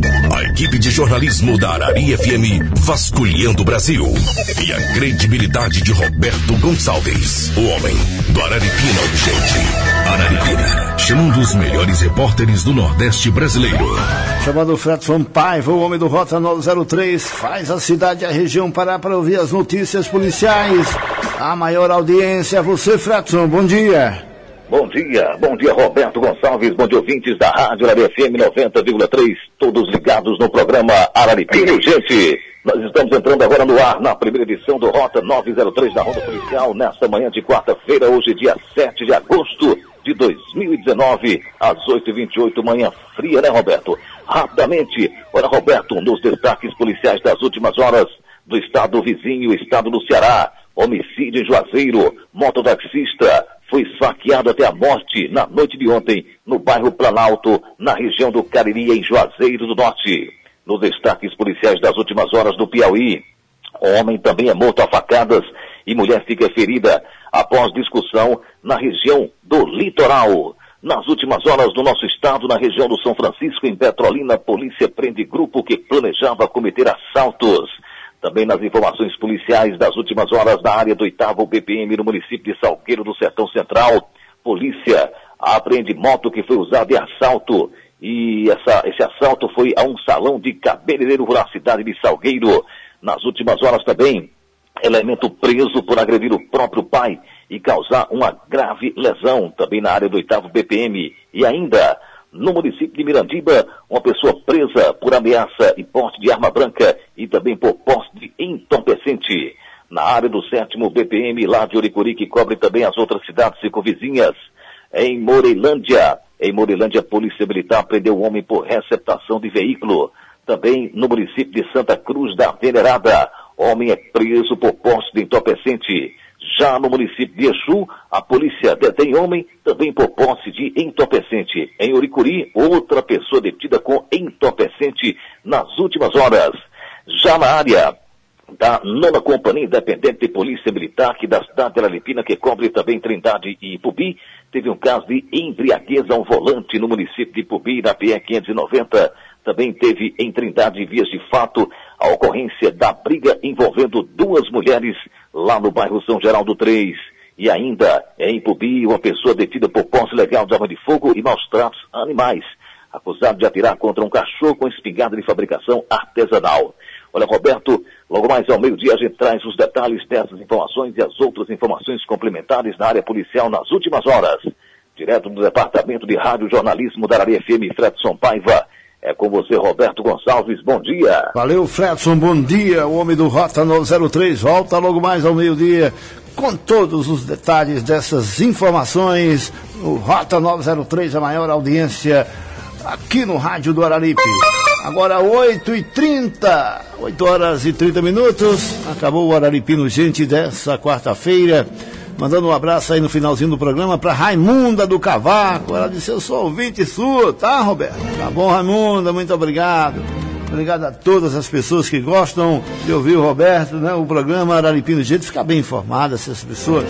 A equipe de jornalismo da Arari F M vasculhando o Brasil. E a credibilidade de Roberto Gonçalves, o homem do Araripina Urgente. Araripina, chamando os melhores repórteres do Nordeste brasileiro. Chamando o Fredson Paiva, o homem do Rota nove zero três, faz a cidade e a região parar para ouvir as notícias policiais. A maior audiência, você, Fredson, bom dia. Bom dia, bom dia Roberto Gonçalves, bom dia ouvintes da Rádio Arari F M noventa vírgula três, todos ligados no programa Araripina Urgente. Nós estamos entrando agora no ar na primeira edição do Rota nove zero três da Ronda Policial, nesta manhã de quarta-feira, hoje dia sete de agosto de dois mil e dezenove, às oito e vinte e oito, manhã fria, né, Roberto? Rapidamente, olha, Roberto, um dos destaques policiais das últimas horas do estado vizinho, estado do Ceará, homicídio em Juazeiro, mototaxista foi esfaqueado até a morte na noite de ontem, no bairro Planalto, na região do Cariri, em Juazeiro do Norte. Nos destaques policiais das últimas horas do Piauí, homem também é morto a facadas e mulher fica ferida após discussão na região do litoral. Nas últimas horas do nosso estado, na região do São Francisco, em Petrolina, a polícia prende grupo que planejava cometer assaltos. Também nas informações policiais das últimas horas da área do oitavo B P M no município de Salgueiro do Sertão Central, polícia apreende moto que foi usada em assalto. E essa, esse assalto foi a um salão de cabeleireiro na cidade de Salgueiro. Nas últimas horas também, elemento preso por agredir o próprio pai e causar uma grave lesão, também na área do oitavo B P M. E ainda, no município de Mirandiba, uma pessoa presa por ameaça e porte de arma branca e também por porte de entorpecente. Na área do sétimo B P M, lá de Oricuri, que cobre também as outras cidades circunvizinhas. Em Moreilândia, em Moreilândia, a Polícia Militar prendeu um homem por receptação de veículo. Também no município de Santa Cruz da Venerada, homem é preso por porte de entorpecente. Já no município de Exu, a polícia detém homem também por posse de entorpecente. Em Oricuri, outra pessoa detida com entorpecente nas últimas horas. Já na área da nona Companhia Independente de Polícia Militar, que da cidade de Araripina, que cobre também Trindade e Ipubi, teve um caso de embriaguez ao volante no município de Ipubi, na P E quinhentos e noventa. Também teve em Trindade, vias de fato, a ocorrência da briga envolvendo duas mulheres lá no bairro São Geraldo três. E ainda, em Ipubi, uma pessoa detida por posse ilegal de arma de fogo e maus tratos a animais, acusado de atirar contra um cachorro com espingarda de fabricação artesanal. Olha, Roberto, logo mais ao meio-dia a gente traz os detalhes dessas informações e as outras informações complementares na área policial nas últimas horas. Direto do Departamento de Rádio Jornalismo da Arari F M, Fredson Paiva. É com você, Roberto Gonçalves, bom dia. Valeu, Fredson, bom dia. O homem do Rota nove zero três volta logo mais ao meio-dia com todos os detalhes dessas informações. O Rota nove zero três, a maior audiência aqui no Rádio do Araripe. Agora oito e trinta, oito horas e trinta minutos. Acabou o Araripino Urgente dessa quarta-feira. Mandando um abraço aí no finalzinho do programa para Raimunda do Cavaco. Ela disse: eu sou ouvinte sua, tá, Roberto? Tá bom, Raimunda, muito obrigado. Obrigado a todas as pessoas que gostam de ouvir o Roberto, né? O programa Araripino Urgente, fica bem informado essas pessoas.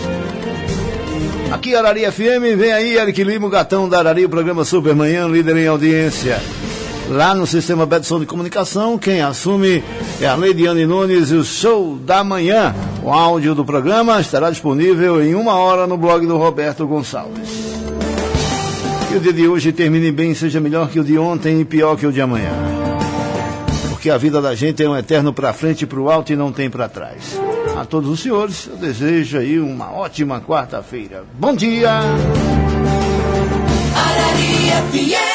Aqui Arari F M, vem aí Eric Lima, o gatão da Arari, o programa Supermanhã, líder em audiência. Lá no Sistema Betson de Comunicação, quem assume é a Leidiane Nunes e o Show da Manhã. O áudio do programa estará disponível em uma hora no blog do Roberto Gonçalves. Que o dia de hoje termine bem, seja melhor que o de ontem e pior que o de amanhã. Porque a vida da gente é um eterno para frente e para o alto e não tem para trás. A todos os senhores, eu desejo aí uma ótima quarta-feira. Bom dia! Arari F M